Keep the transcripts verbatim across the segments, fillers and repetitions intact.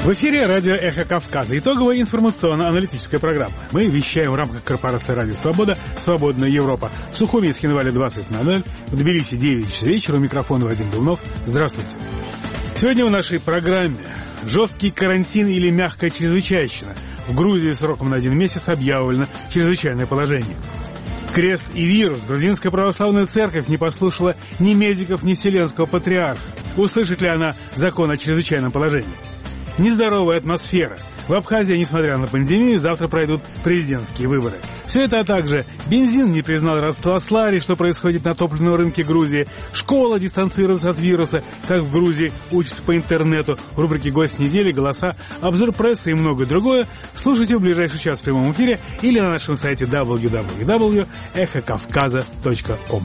В эфире радио «Эхо Кавказа». Итоговая информационно-аналитическая программа. Мы вещаем в рамках корпорации «Радио Свобода», «Свободная Европа». В Сухуми и Схинвале двадцать ноль ноль, в Тбилиси девять часов вечера. У микрофона Вадим Белнов. Здравствуйте. Сегодня в нашей программе жесткий карантин или мягкая чрезвычайщина. В Грузии сроком на один месяц объявлено чрезвычайное положение. Крест и вирус. Грузинская православная церковь не послушала ни медиков, ни Вселенского патриарха. Услышит ли она закон о чрезвычайном положении? Нездоровая атмосфера. В Абхазии, несмотря на пандемию, завтра пройдут президентские выборы. Все это, а также бензин не признал родства с Лари, что происходит на топливном рынке Грузии. Школа дистанцируется от вируса, как в Грузии учатся по интернету. В рубрике «Гость недели», голоса, обзор прессы и многое другое слушайте в ближайший час в прямом эфире или на нашем сайте дабл ю дабл ю дабл ю точка эхо кавказа точка ком.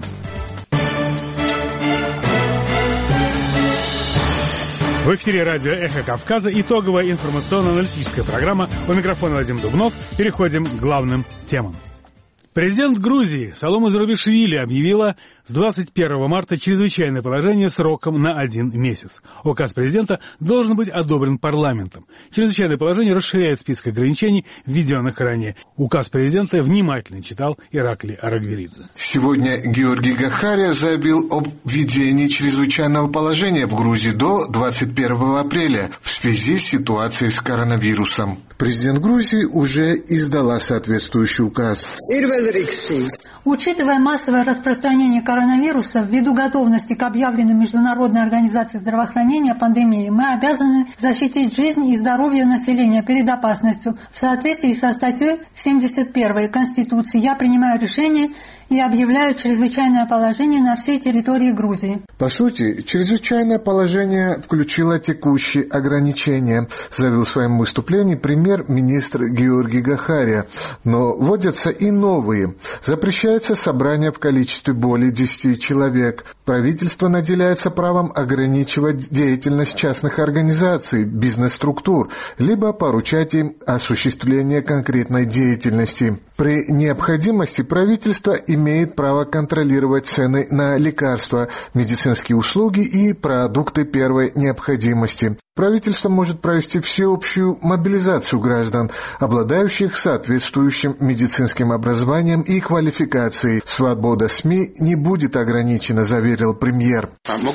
В эфире радио «Эхо Кавказа», итоговая информационно-аналитическая программа. У микрофона Вадим Дубнов. Переходим к главным темам. Президент Грузии Саломе Зурабишвили объявила с двадцать первого марта чрезвычайное положение сроком на один месяц. Указ президента должен быть одобрен парламентом. Чрезвычайное положение расширяет список ограничений, введенных ранее. Указ президента внимательно читал Иракли Арагвелидзе. Сегодня Георгий Гахария заявил об введении чрезвычайного положения в Грузии до двадцать первого апреля в связи с ситуацией с коронавирусом. Президент Грузии уже издала соответствующий указ. Учитывая массовое распространение коронавируса, ввиду готовности к объявленной Международной организации здравоохранения пандемии, мы обязаны защитить жизнь и здоровье населения перед опасностью. В соответствии со статьей семьдесят первой Конституции я принимаю решение и объявляю чрезвычайное положение на всей территории Грузии. По сути, чрезвычайное положение включило текущие ограничения, заявил в своем выступлении премьер-министр Георгий Гахария. Но вводятся и новые. Запрещается собрание в количестве более десяти человек. Правительство наделяется правом ограничивать деятельность частных организаций, бизнес-структур, либо поручать им осуществление конкретной деятельности. При необходимости правительство имеет право контролировать цены на лекарства, медицинские услуги и продукты первой необходимости. Правительство может провести всеобщую мобилизацию граждан, обладающих соответствующим медицинским образованием и квалификацией. Свобода СМИ не будет ограничена, заверил премьер.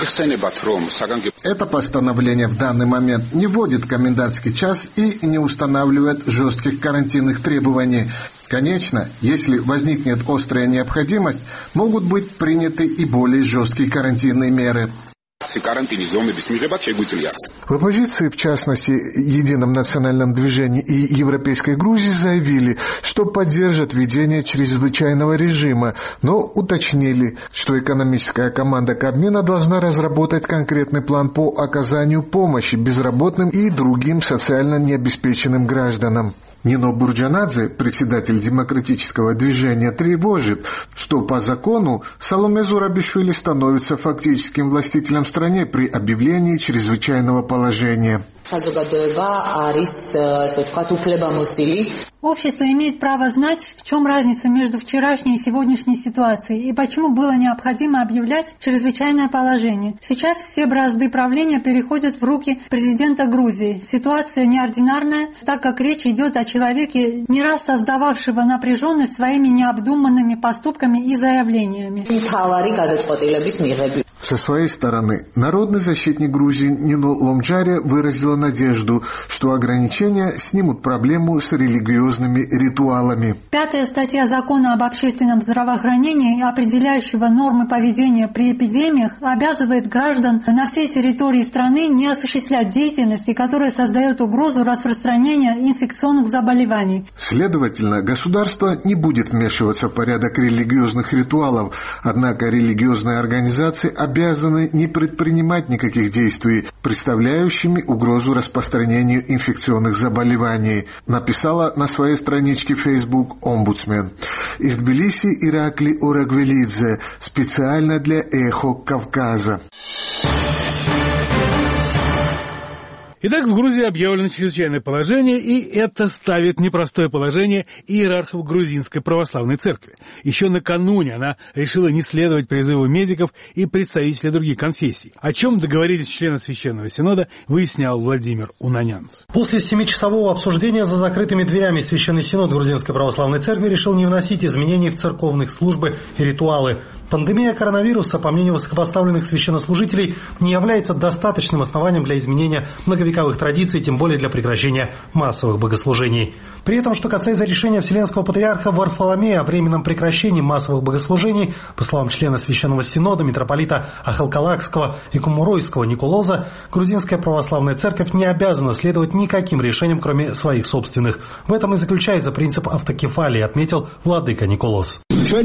Это постановление в данный момент не вводит комендантский час и не устанавливает жестких карантинных требований. Конечно, если возникнет острая необходимость, могут быть приняты и более жесткие карантинные меры. В оппозиции, в частности, Едином национальном движении и Европейской Грузии заявили, что поддержат введение чрезвычайного режима, но уточнили, что экономическая команда Кабмина должна разработать конкретный план по оказанию помощи безработным и другим социально необеспеченным гражданам. Нино Бурджанадзе, председатель демократического движения, тревожит, что по закону Саломе Зурабишвили становится фактическим властителем в стране при объявлении чрезвычайного положения. Общество имеет право знать, в чем разница между вчерашней и сегодняшней ситуацией и почему было необходимо объявлять чрезвычайное положение. Сейчас все бразды правления переходят в руки президента Грузии. Ситуация неординарная, так как речь идет о человеке, не раз создававшего напряженность своими необдуманными поступками и заявлениями. Со своей стороны, народный защитник Грузии Нино Ломджария выразила надежду, что ограничения снимут проблему с религиозными ритуалами. Пятая статья закона об общественном здравоохранении, определяющего нормы поведения при эпидемиях, обязывает граждан на всей территории страны не осуществлять деятельности, которая создает угрозу распространения инфекционных заболеваний. Следовательно, государство не будет вмешиваться в порядок религиозных ритуалов, однако религиозные организации обязаны не предпринимать никаких действий, представляющими угрозу распространению инфекционных заболеваний, написала на своей страничке в Facebook омбудсмен. Из Тбилиси Иракли Арагвелидзе, специально для «Эхо Кавказа». Итак, в Грузии объявлено чрезвычайное положение, и это ставит в непростое положение иерархов грузинской православной церкви. Еще накануне она решила не следовать призыву медиков и представителей других конфессий. О чем договорились члены Священного Синода, выяснял Владимир Унанянц. После семичасового обсуждения за закрытыми дверями Священный Синод Грузинской православной церкви решил не вносить изменений в церковных службы и ритуалы. Пандемия коронавируса, по мнению высокопоставленных священнослужителей, не является достаточным основанием для изменения многовековых традиций, тем более для прекращения массовых богослужений. При этом, что касается решения Вселенского патриарха Варфоломея о временном прекращении массовых богослужений, по словам члена Священного Синода, митрополита Ахалкалакского и Кумуройского Николоза, грузинская православная церковь не обязана следовать никаким решениям, кроме своих собственных. В этом и заключается принцип автокефалии, отметил владыка Николоз.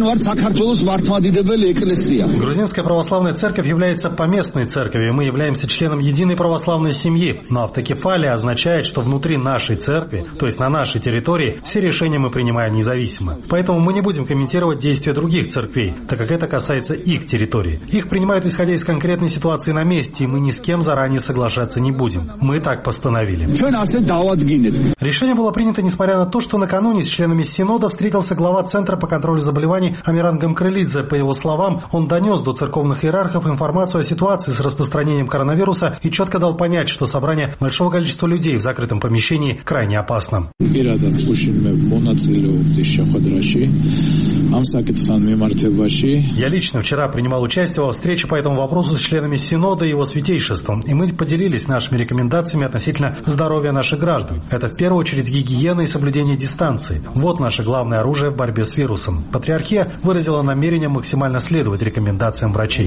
Грузинская православная церковь является поместной церковью, мы являемся членом единой православной семьи, но автокефалия означает, что внутри нашей церкви, то есть на нашей территории, все решения мы принимаем независимо. Поэтому мы не будем комментировать действия других церквей, так как это касается их территории. Их принимают исходя из конкретной ситуации на месте, и мы ни с кем заранее соглашаться не будем. Мы так постановили. Решение было принято несмотря на то, что накануне с членами Синода встретился глава Центра по контролю заболеваний Амиран Гамкрылидзе. По его словам, он донес до церковных иерархов информацию о ситуации с распространением коронавируса и четко дал понять, что собрание большого количества людей в закрытом помещении крайне опасно. Я лично вчера принимал участие во встрече по этому вопросу с членами Синода и его святейшеством, и мы поделились нашими рекомендациями относительно здоровья наших граждан. Это в первую очередь гигиена и соблюдение дистанции. Вот наше главное оружие в борьбе с вирусом. Патриархия выразила намерение максимально следовать рекомендациям врачей.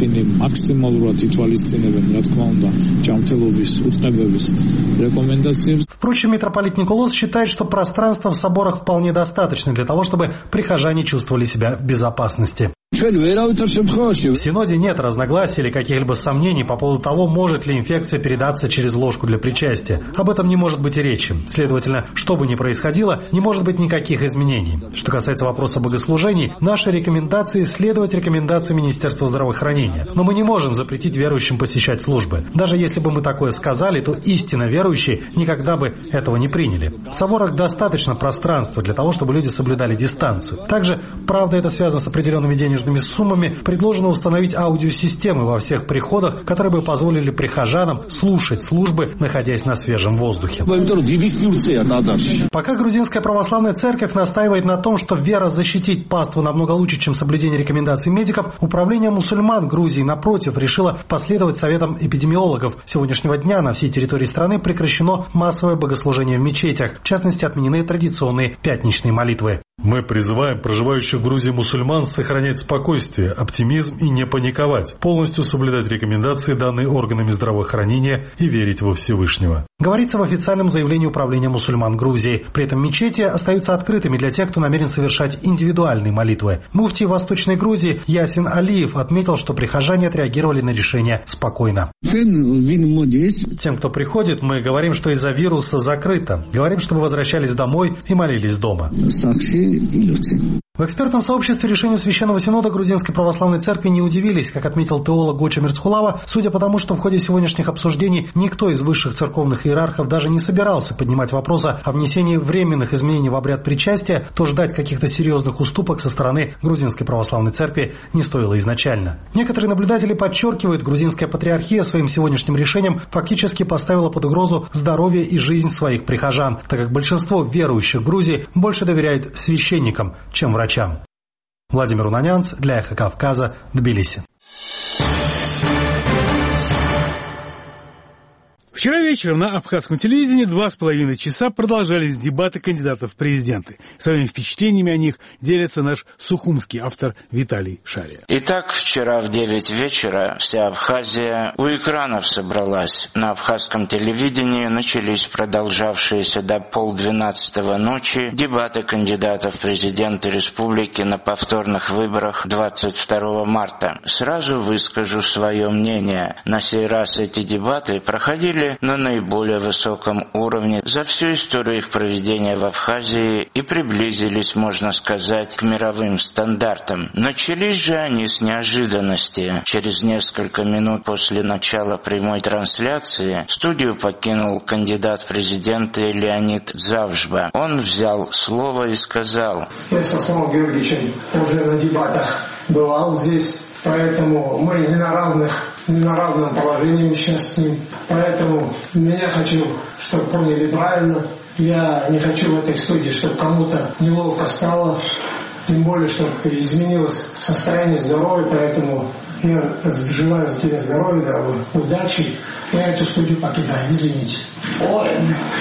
Впрочем, митрополит Николоз считает, что пространства в соборах вполне достаточно для того, чтобы прихожане чувствовали себя в безопасности. В Синоде нет разногласий или каких-либо сомнений по поводу того, может ли инфекция передаться через ложку для причастия. Об этом не может быть и речи. Следовательно, что бы ни происходило, не может быть никаких изменений. Что касается вопроса богослужений, наши рекомендации – следовать рекомендациям Министерства здравоохранения. Но мы не можем запретить верующим посещать службы. Даже если бы мы такое сказали, то истинно верующие никогда бы этого не приняли. В соборах достаточно пространства для того, чтобы люди соблюдали дистанцию. Также, правда, это связано с определенными денежными суммами, предложено установить аудиосистемы во всех приходах, которые бы позволили прихожанам слушать службы, находясь на свежем воздухе. Пока грузинская православная церковь настаивает на том, что вера защитить паству намного лучше, чем соблюдение рекомендаций медиков, управление мусульман Грузии, напротив, решило последовать советам эпидемиологов. С сегодняшнего дня на всей территории страны прекращено массовое богослужение в мечетях. В частности, отменены традиционные пятничные молитвы. Мы призываем проживающих в Грузии мусульман сохранять спокойствие, оптимизм и не паниковать, полностью соблюдать рекомендации, данные органами здравоохранения, и верить во Всевышнего. Говорится в официальном заявлении управления мусульман Грузии. При этом мечети остаются открытыми для тех, кто намерен совершать индивидуальные молитвы. Муфтий Восточной Грузии Ясин Алиев отметил, что прихожане отреагировали на решение спокойно. Тем, кто приходит, мы говорим, что из-за вируса закрыто. Говорим, чтобы возвращались домой и молились дома. В экспертном сообществе решению Священного Синода Грузинской Православной Церкви не удивились, как отметил теолог Гоча Мирцхулава, судя по тому, что в ходе сегодняшних обсуждений никто из высших церковных иерархов даже не собирался поднимать вопроса о внесении временных изменений в обряд причастия, то ждать каких-то серьезных уступок со стороны Грузинской Православной Церкви не стоило изначально. Некоторые наблюдатели подчеркивают, грузинская патриархия своим сегодняшним решением фактически поставила под угрозу здоровье и жизнь своих прихожан, так как большинство верующих в Грузии больше доверяют священникам, чем врачам. Владимир Унанянц для Эхо Кавказа, Тбилиси. Вчера вечером на абхазском телевидении два с половиной часа продолжались дебаты кандидатов в президенты. Своими впечатлениями о них делится наш сухумский автор Виталий Шария. Итак, вчера в девять вечера вся Абхазия у экранов собралась. На абхазском телевидении начались продолжавшиеся до полдвенадцатого ночи дебаты кандидатов в президенты республики на повторных выборах двадцать второго марта. Сразу выскажу свое мнение. На сей раз эти дебаты проходили были на наиболее высоком уровне за всю историю их проведения в Абхазии и приблизились, можно сказать, к мировым стандартам. Начались же они с неожиданности. Через несколько минут после начала прямой трансляции студию покинул кандидат в президенты Леонид Завжба. Он взял слово и сказал: «Я со Славой Георгиевичем уже на дебатах бывал здесь, поэтому мы не на равных, не на равном положении сейчас с ним. Поэтому меня хочу, чтобы поняли правильно. Я не хочу в этой студии, чтобы кому-то неловко стало, тем более, чтобы изменилось состояние здоровья, поэтому я желаю тебе здоровья, дорогой, удачи. Я эту студию покидаю, извините». Ой,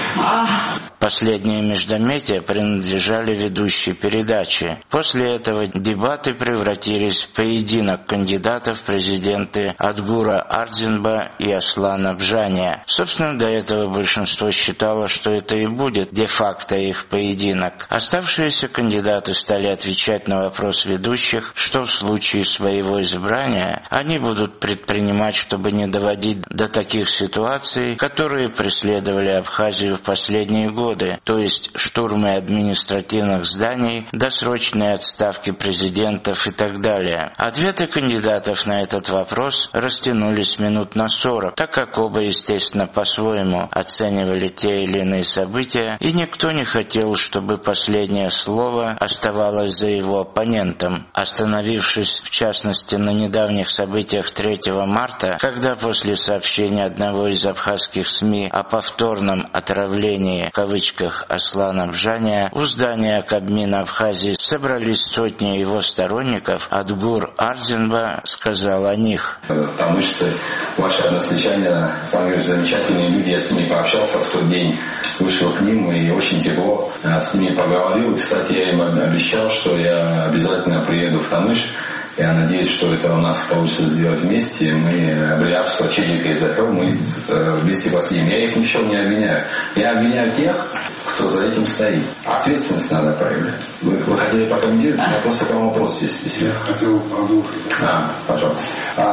а... Последние междометия принадлежали ведущей передачи. После этого дебаты превратились в поединок кандидатов в президенты Адгура Ардзинба и Аслана Бжания. Собственно, до этого большинство считало, что это и будет де-факто их поединок. Оставшиеся кандидаты стали отвечать на вопрос ведущих, что в случае своего избрания они будут предпринимать, чтобы не доводить до таких ситуаций, которые преследовали Абхазию в последние годы. То есть штурмы административных зданий, досрочные отставки президентов и так далее. Ответы кандидатов на этот вопрос растянулись минут на сорок, так как оба, естественно, по-своему оценивали те или иные события, и никто не хотел, чтобы последнее слово оставалось за его оппонентом. Остановившись, в частности, на недавних событиях третьего марта, когда после сообщения одного из абхазских СМИ о повторном отравлении, в кавычках, Аслана Бжания, у здания Кабмина Абхазии собрались сотни его сторонников, Адгур Ардзинба сказал о них: «Тамышцы, ваши односельчане, Слава замечательные люди, я с ними пообщался в тот день, вышел к ним и очень тепло с ними поговорил. Кстати, я им обещал, что я обязательно приеду в Тамыш. Я надеюсь, что это у нас получится сделать вместе. Мы обрядство Чедика и Запел, мы вместе посидим. Я их ничего не обвиняю. Я обвиняю тех, кто за этим стоит. Ответственность надо проявлять. Вы, вы хотели прокомментировать? У меня просто к вам вопрос есть. Если... Я хотел одну. А, пожалуйста.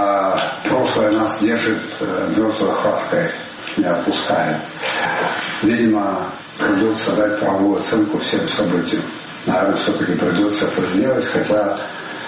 А, прошлое нас держит э, мертвой хваткой, не отпускает. Видимо, придется дать правовую оценку всем событиям. Наверное, все-таки придется это сделать, хотя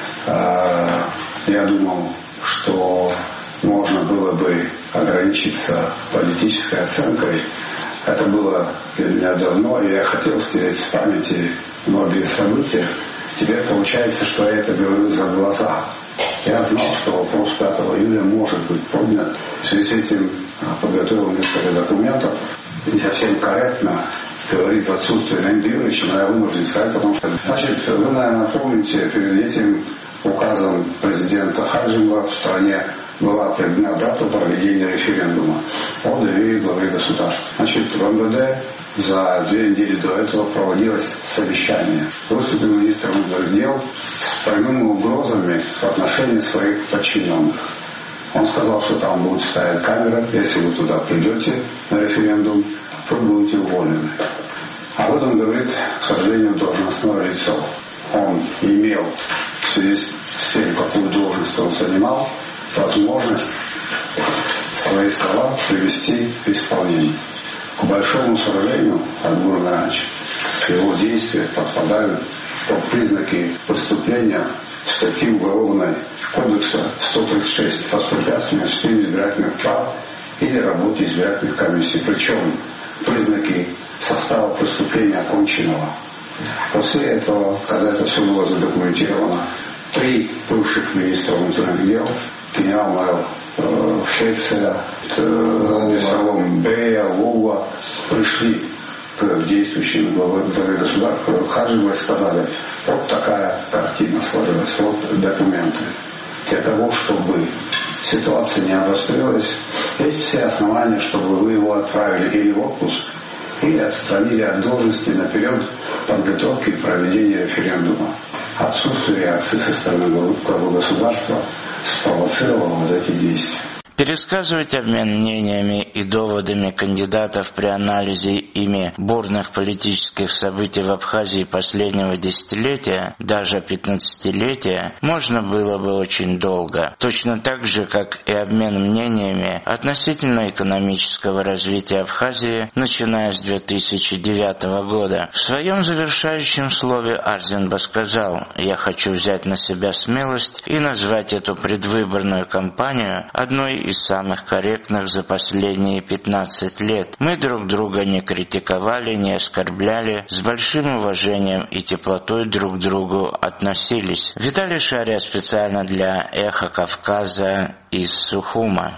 я думал, что можно было бы ограничиться политической оценкой. Это было для меня давно, и я хотел стереть с памяти многие события. Теперь получается, что я это говорю за глаза. Я знал, что вопрос пятого июля может быть поднят. В связи с этим подготовил несколько документов. Не совсем корректно говорит в отсутствие Леонида Юрьевича, но я вынужден сказать, потому что, значит, вы, наверное, помните, перед этим указом президента Хаджимова в стране была определена дата проведения референдума о доверии главы государства. Значит, в МВД за две недели до этого проводилось совещание. Выступил министр внутренних дел с прямыми угрозами в отношении своих подчиненных. Он сказал, что там будет стоять камера, если вы туда придете на референдум, вы будете уволены. Об этом говорит, к сожалению, должностное лицо. Он имел в связи с тем, какую должность он занимал, возможность свои слова привести в исполнение. К большому сожалению, Адгур Иванович, его действия подпадают под признаки преступления в статье Уголовного кодекса сто тридцать шесть «Воспрепятствование осуществлению избирательных прав или работе избирательных комиссий». Причем признаки состава преступления оконченного. После этого, когда это все было задокументировано, три бывших министра внутренних дел, генерал-майор э, Шефцеля, э, Салом Бея, Лова, пришли к действующим главе государства Хаджиевой и сказали: вот такая картина сложилась, вот документы. Для того, чтобы ситуация не обострилась, есть все основания, чтобы вы его отправили или в отпуск, или отстранили от должности наперед подготовки и проведения референдума. Отсутствие реакции со стороны главы государства спровоцировало вот эти действия. Пересказывать обмен мнениями и доводами кандидатов при анализе ими бурных политических событий в Абхазии последнего десятилетия, даже пятнадцатилетия, можно было бы очень долго. Точно так же, как и обмен мнениями относительно экономического развития Абхазии, начиная с две тысячи девятого года. В своем завершающем слове Арзинба сказал: «Я хочу взять на себя смелость и назвать эту предвыборную кампанию одной из самых корректных за последние пятнадцать лет. Мы друг друга не критиковали, не оскорбляли, с большим уважением и теплотой друг к другу относились». Виталий Шария специально для «Эхо Кавказа» из Сухума.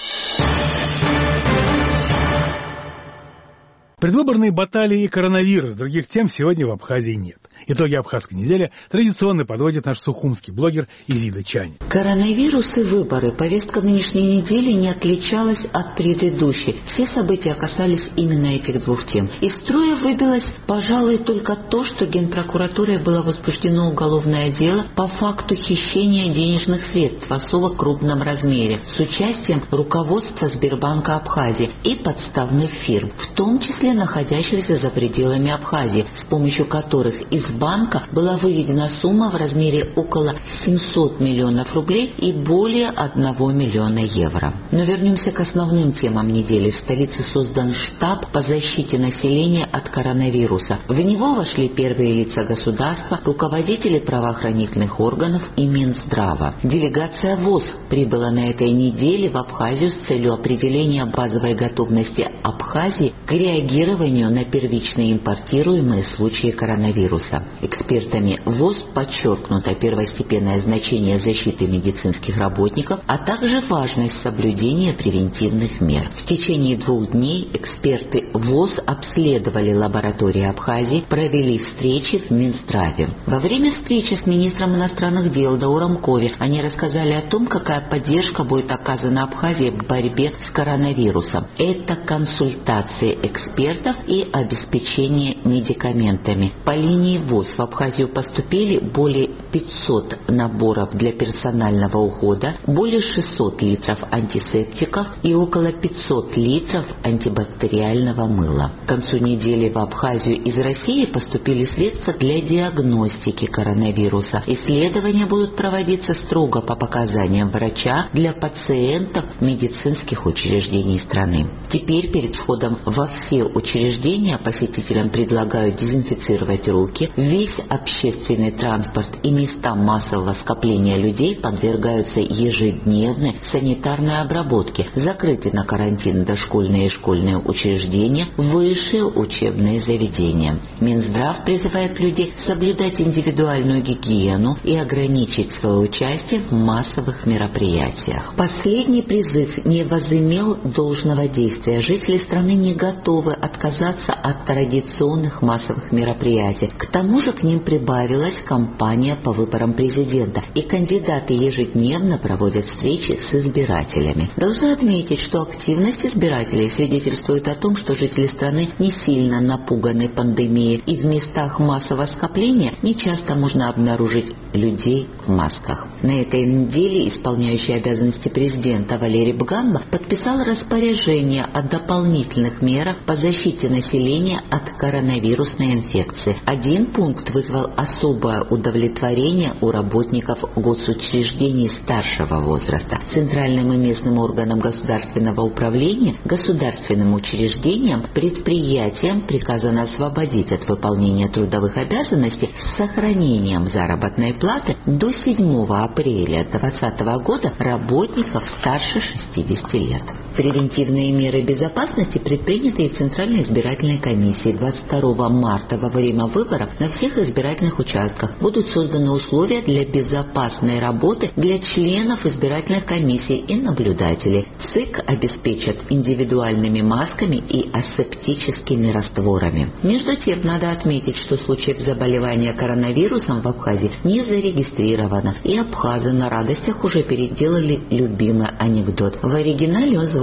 Предвыборные баталии и коронавирус, других тем сегодня в Абхазии нет. Итоги абхазской недели традиционно подводит наш сухумский блогер Изида Чань. Коронавирус и выборы. Повестка нынешней недели не отличалась от предыдущей. Все события касались именно этих двух тем. Из строя выбилось, пожалуй, только то, что Генпрокуратурой было возбуждено уголовное дело по факту хищения денежных средств в особо крупном размере с участием руководства Сбербанка Абхазии и подставных фирм, в том числе находящихся за пределами Абхазии, с помощью которых из банка была выведена сумма в размере около семьсот миллионов рублей и более одного миллиона евро. Но вернемся к основным темам недели. В столице создан штаб по защите населения от коронавируса. В него вошли первые лица государства, руководители правоохранительных органов и Минздрава. Делегация ВОЗ прибыла на этой неделе в Абхазию с целью определения базовой готовности Абхазии к реагированию на первичные импортируемые случаи коронавируса. Экспертами ВОЗ подчеркнуто первостепенное значение защиты медицинских работников, а также важность соблюдения превентивных мер. В течение двух дней эксперты ВОЗ обследовали лаборатории Абхазии, провели встречи в Минздраве. Во время встречи с министром иностранных дел Дауром Кови они рассказали о том, какая поддержка будет оказана Абхазии в борьбе с коронавирусом. Это консультации экспертов и обеспечение медикаментами. По линии ВОЗ в Абхазию поступили более пятьсот наборов для персонального ухода, более шестьсот литров антисептиков и около пятьсот литров антибактериального мыла. К концу недели в Абхазию из России поступили средства для диагностики коронавируса. Исследования будут проводиться строго по показаниям врача для пациентов медицинских учреждений страны. Теперь перед входом во все учреждения посетителям предлагают дезинфицировать руки. Весь общественный транспорт и места массового скопления людей подвергаются ежедневной санитарной обработке. Закрыты на карантин дошкольные и школьные учреждения, высшие учебные заведения. Минздрав призывает людей соблюдать индивидуальную гигиену и ограничить свое участие в массовых мероприятиях. Последний призыв не возымел должного действия. Жители страны не готовы отказаться от традиционных массовых мероприятий. К тому же к ним прибавилась кампания по выборам президента, и кандидаты ежедневно проводят встречи с избирателями. Должна отметить, что активность избирателей свидетельствует о том, что жители страны не сильно напуганы пандемией, и в местах массового скопления нечасто можно обнаружить людей в масках. На этой неделе исполняющий обязанности президента Валерий Бганба подписал распоряжение о дополнительных мерах по защите населения от коронавирусной инфекции. Один пункт вызвал особое удовлетворение у работников госучреждений старшего возраста. Центральным и местным органам государственного управления, государственным учреждениям, предприятиям приказано освободить от выполнения трудовых обязанностей с сохранением заработной платы до седьмого апреля две тысячи двадцатого года работников старше шестидесяти лет. Превентивные меры безопасности предприняты и Центральной избирательной комиссией. двадцать второго марта во время выборов на всех избирательных участках будут созданы условия для безопасной работы для членов избирательных комиссий и наблюдателей. ЦИК обеспечат индивидуальными масками и асептическими растворами. Между тем, надо отметить, что случаев заболевания коронавирусом в Абхазии не зарегистрировано, и абхазы на радостях уже переделали любимый анекдот. В оригинале он звучит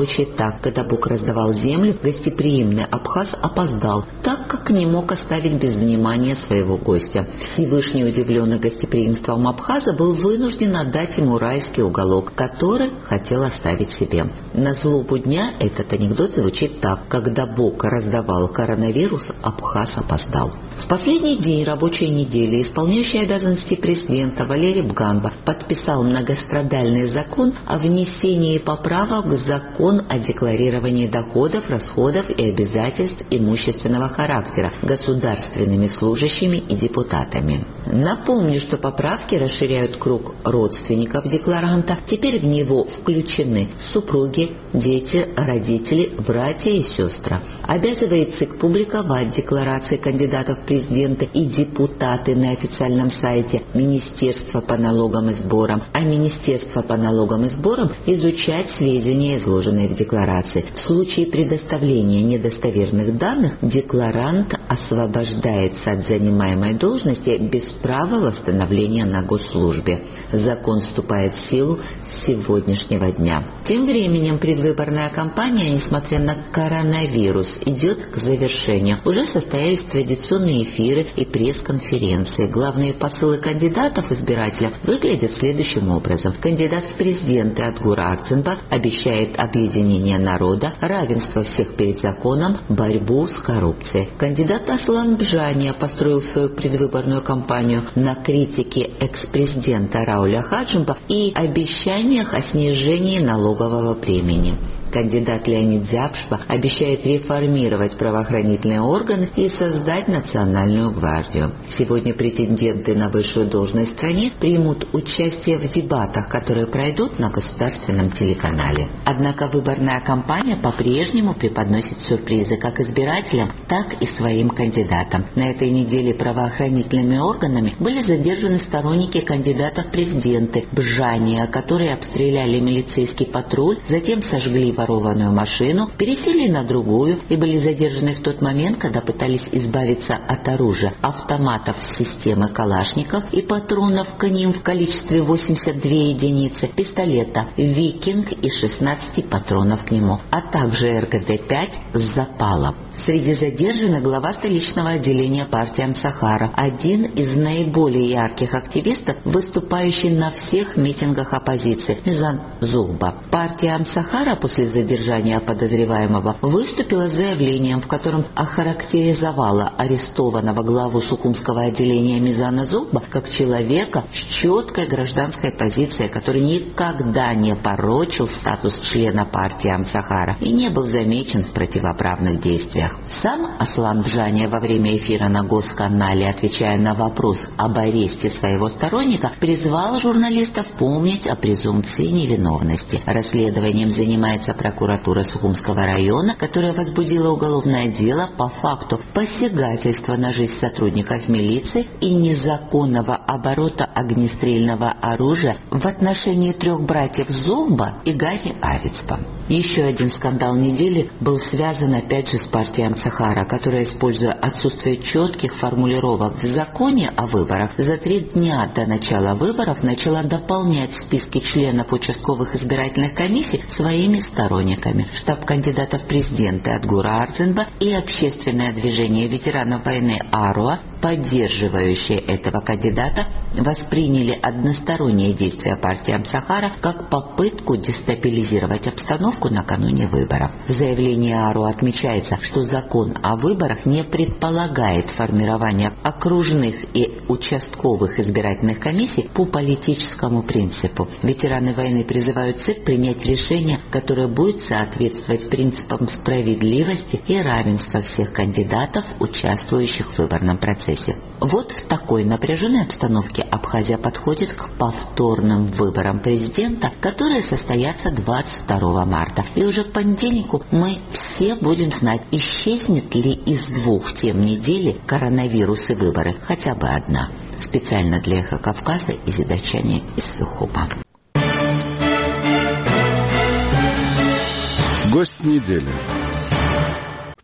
звучит так: когда Бог раздавал землю, гостеприимный Абхаз опоздал, так как не мог оставить без внимания своего гостя. Всевышний, удивленный гостеприимством Абхаза, был вынужден отдать ему райский уголок, который хотел оставить себе. На злобу дня этот анекдот звучит так: когда Бог раздавал коронавирус, Абхаз опоздал. В последний день рабочей недели исполняющий обязанности президента Валерий Бганба подписал многострадальный закон о внесении поправок в закон о декларировании доходов, расходов и обязательств имущественного характера государственными служащими и депутатами. Напомню, что поправки расширяют круг родственников декларанта. Теперь в него включены супруги, дети, родители, братья и сестры. Обязывает ЦИК публиковать декларации кандидатов в президенты и депутаты на официальном сайте Министерства по налогам и сборам, а Министерство по налогам и сборам изучать сведения, изложенные в декларации. В случае предоставления недостоверных данных декларант освобождается от занимаемой должности без права восстановления на госслужбе. Закон вступает в силу с сегодняшнего дня. Тем временем предвыборная кампания, несмотря на коронавирус, идет к завершению. Уже состоялись традиционные эфиры и пресс-конференции. Главные посылы кандидатов избирателям выглядят следующим образом. Кандидат в президенты Адгур Арцинбек обещает объединение народа, равенство всех перед законом, борьбу с коррупцией. Кандидат Аслан Бжания построил свою предвыборную кампанию на критике экс-президента Рауля Хаджимба и обещаниях о снижении налогового бремени. Кандидат Леонид Зябшва обещает реформировать правоохранительные органы и создать национальную гвардию. Сегодня претенденты на высшую должность в стране примут участие в дебатах, которые пройдут на государственном телеканале. Однако выборная кампания по-прежнему преподносит сюрпризы как избирателям, так и своим кандидатам. На этой неделе правоохранительными органами были задержаны сторонники кандидата в президенты Бжания, которые обстреляли милицейский патруль, затем сожгли ворованную машину, пересели на другую и были задержаны в тот момент, когда пытались избавиться от оружия, автоматов системы Калашников и патронов к ним в количестве восемьдесят две единицы, пистолета «Викинг» и шестнадцать патронов к нему, а также эр гэ дэ пять с запалом. Среди задержанных глава столичного отделения партии Амсахара, один из наиболее ярких активистов, выступающий на всех митингах оппозиции, Мизан Зулба. Партия Амсахара после задержания подозреваемого выступила с заявлением, в котором охарактеризовала арестованного главу Сухумского отделения Мизана Зулба как человека с четкой гражданской позицией, который никогда не порочил статус члена партии Амсахара и не был замечен в противоправных действиях. Сам Аслан Бжания во время эфира на Госканале, отвечая на вопрос об аресте своего сторонника, призвал журналистов помнить о презумпции невиновности. Расследованием занимается прокуратура Сухумского района, которая возбудила уголовное дело по факту посягательства на жизнь сотрудников милиции и незаконного оборота огнестрельного оружия в отношении трех братьев Зулба и Гарри Авицпа. Еще один скандал недели был связан опять же с партией Амсахара, которая, используя отсутствие четких формулировок в законе о выборах, за три дня до начала выборов начала дополнять списки членов участковых избирательных комиссий своими сторонниками. Штаб кандидатов в президенты Адгура Арцинбека и общественное движение ветеранов войны АРУА, поддерживающие этого кандидата, восприняли односторонние действия партии Амсахара как попытку дестабилизировать обстановку накануне выборов. В заявлении АРУ отмечается, что закон о выборах не предполагает формирование окружных и участковых избирательных комиссий по политическому принципу. Ветераны войны призывают ЦИК принять решение, которое будет соответствовать принципам справедливости и равенства всех кандидатов, участвующих в выборном процессе. Вот в такой напряженной обстановке Абхазия подходит к повторным выборам президента, которые состоятся двадцать второго марта. И уже к понедельнику мы все будем знать, исчезнет ли из двух тем недели коронавирус и выборы хотя бы одна. Специально для «Эхо Кавказа» из Идачани из Сухума. Гость недели.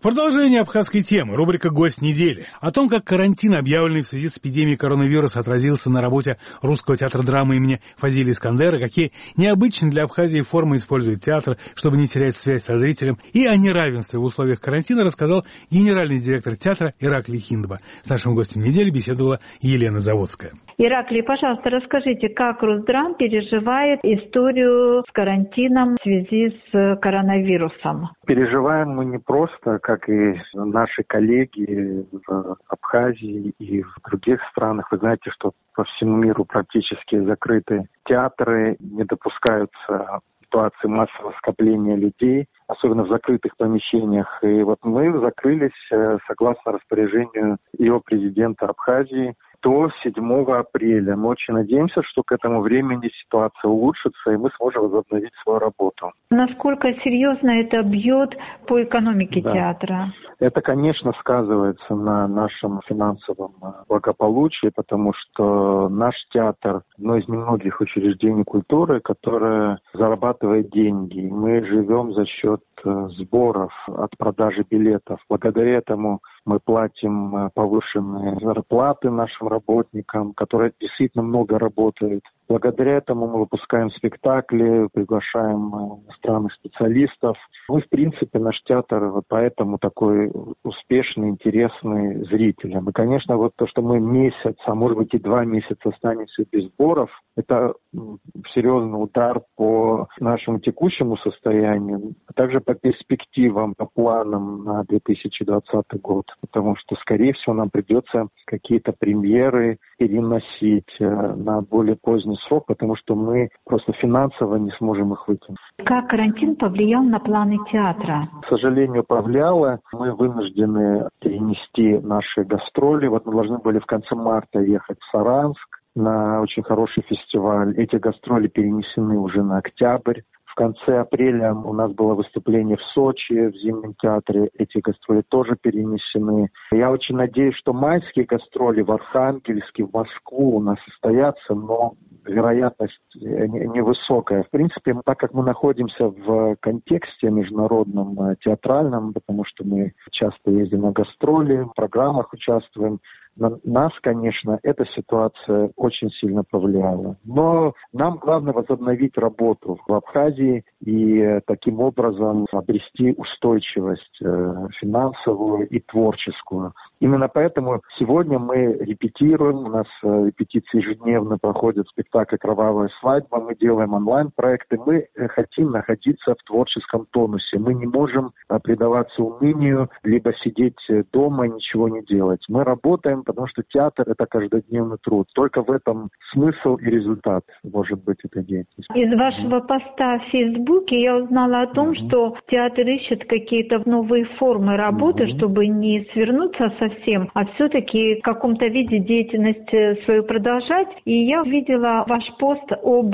Продолжение абхазской темы, рубрика «Гость недели». О том, как карантин, объявленный в связи с эпидемией коронавируса, отразился на работе Русского театра драмы имени Фазилия Искандера, какие необычные для Абхазии формы использует театр, чтобы не терять связь со зрителем, и о неравенстве в условиях карантина рассказал генеральный директор театра Ираклий Хиндба. С нашим гостем недели беседовала Елена Заводская. Ираклий, пожалуйста, расскажите, как Русдрам переживает историю с карантином в связи с коронавирусом? Переживаем мы не просто, как и наши коллеги в Абхазии и в других странах. Вы знаете, что по всему миру практически закрыты театры, не допускаются ситуации массового скопления людей, особенно в закрытых помещениях. И вот мы закрылись, согласно распоряжению его президента Абхазии, до седьмого апреля. Мы очень надеемся, что к этому времени ситуация улучшится, и мы сможем возобновить свою работу. Насколько серьезно это бьет по экономике да. театра? Это, конечно, сказывается на нашем финансовом благополучии, потому что наш театр – одно из немногих учреждений культуры, которое зарабатывает деньги. Мы живем за счет сборов от продажи билетов. Благодаря этому мы платим повышенные зарплаты нашим работникам, которые действительно много работают. Благодаря этому мы выпускаем спектакли, приглашаем иностранных специалистов. Ну, в принципе, наш театр вот поэтому такой успешный, интересный зрителям. И, конечно, вот то, что мы месяц, а может быть и два месяца останемся без сборов, это серьезный удар по нашему текущему состоянию, а также по перспективам, по планам на две тысячи двадцатый год. Потому что, скорее всего, нам придется какие-то премьеры переносить на более поздний срок, потому что мы просто финансово не сможем их вытянуть. Как карантин повлиял на планы театра? К сожалению, повлияло. Мы вынуждены перенести наши гастроли. Вот мы должны были в конце марта ехать в Саранск на очень хороший фестиваль. Эти гастроли перенесены уже на октябрь. В конце апреля у нас было выступление в Сочи, в Зимнем театре. Эти гастроли тоже перенесены. Я очень надеюсь, что майские гастроли в Архангельске, в Москву у нас состоятся, но вероятность невысокая. В принципе, так как мы находимся в контексте международном театральном, потому что мы часто ездим на гастроли, в программах участвуем, на нас, конечно, эта ситуация очень сильно повлияла. Но нам главное возобновить работу в Абхазии и таким образом обрести устойчивость финансовую и творческую. Именно поэтому сегодня мы репетируем, у нас репетиции ежедневно проходят спектакль «Кровавая свадьба», мы делаем онлайн-проекты, мы хотим находиться в творческом тонусе. Мы не можем предаваться унынию, либо сидеть дома и ничего не делать. Мы работаем, потому что театр – это каждодневный труд. Только в этом смысл и результат может быть этой деятельности. Из вашего поста в Фейсбуке я узнала о том, mm-hmm. что театр ищет какие-то новые формы работы, mm-hmm. чтобы не свернуться совсем, а все-таки в каком-то виде деятельность свою продолжать. И я увидела ваш пост об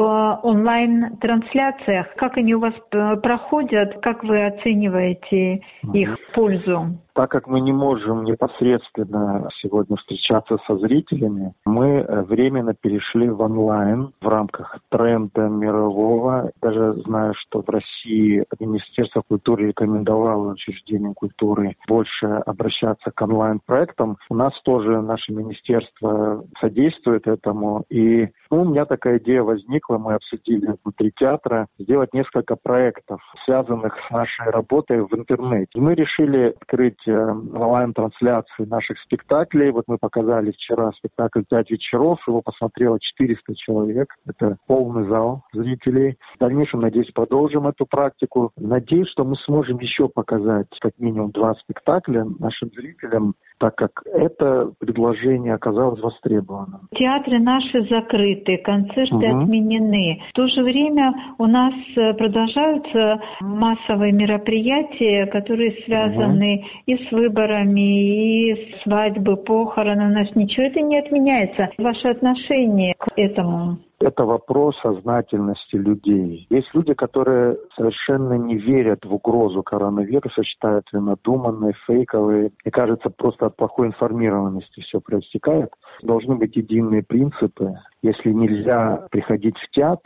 онлайн-трансляциях. Как они у вас проходят, как вы оцениваете mm-hmm. их пользу? Так как мы не можем непосредственно сегодня встречаться со зрителями, мы временно перешли в онлайн в рамках тренда мирового. Даже знаю, что в России Министерство культуры рекомендовало учреждениям культуры больше обращаться к онлайн-проектам. У нас тоже наше министерство содействует этому. И ну, у меня такая идея возникла, мы обсудили внутри театра, сделать несколько проектов, связанных с нашей работой в интернете. И мы решили открыть онлайн-трансляции наших спектаклей. Вот мы показали вчера спектакль «Пять вечеров», его посмотрело четыреста человек. Это полный зал зрителей. В дальнейшем, надеюсь, продолжим эту практику. Надеюсь, что мы сможем еще показать как минимум два спектакля нашим зрителям, так как это предложение оказалось востребованным. Театры наши закрыты, концерты угу. отменены. В то же время у нас продолжаются массовые мероприятия, которые связаны угу. и с выборами, и свадьбы, похороны. У нас ничего это не отменяется. Ваше отношение к этому? Это вопрос сознательности людей. Есть люди, которые совершенно не верят в угрозу коронавируса, считают ее надуманной, фейковой. Мне кажется, просто от плохой информированности все проистекает. Должны быть единые принципы. Если нельзя приходить в театр,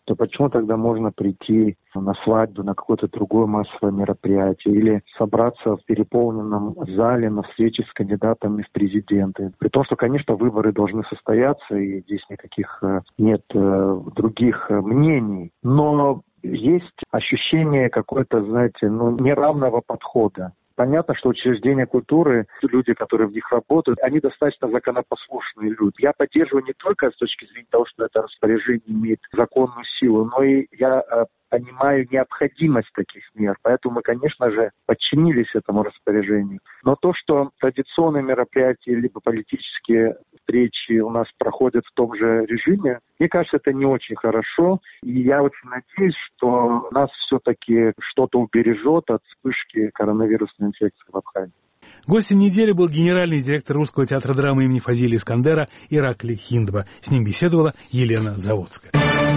то почему тогда можно прийти на свадьбу, на какое-то другое массовое мероприятие или собраться в переполненном зале на встрече с кандидатами в президенты? При том, что, конечно, выборы должны состояться, и здесь никаких нет других мнений. Но есть ощущение какой-то, знаете, ну, неравного подхода. Понятно, что учреждения культуры, люди, которые в них работают, они достаточно законопослушные люди. Я поддерживаю не только с точки зрения того, что это распоряжение имеет законную силу, но и я понимаю необходимость таких мер. Поэтому мы, конечно же, подчинились этому распоряжению. Но то, что традиционные мероприятия либо политические встречи у нас проходят в том же режиме, мне кажется, это не очень хорошо. И я очень надеюсь, что нас все-таки что-то убережет от вспышки коронавирусной инфекции в Абхазии. Гостем недели был генеральный директор Русского театра драмы имени Фазилия Искандера Ираклий Хиндба. С ним беседовала Елена Заводская.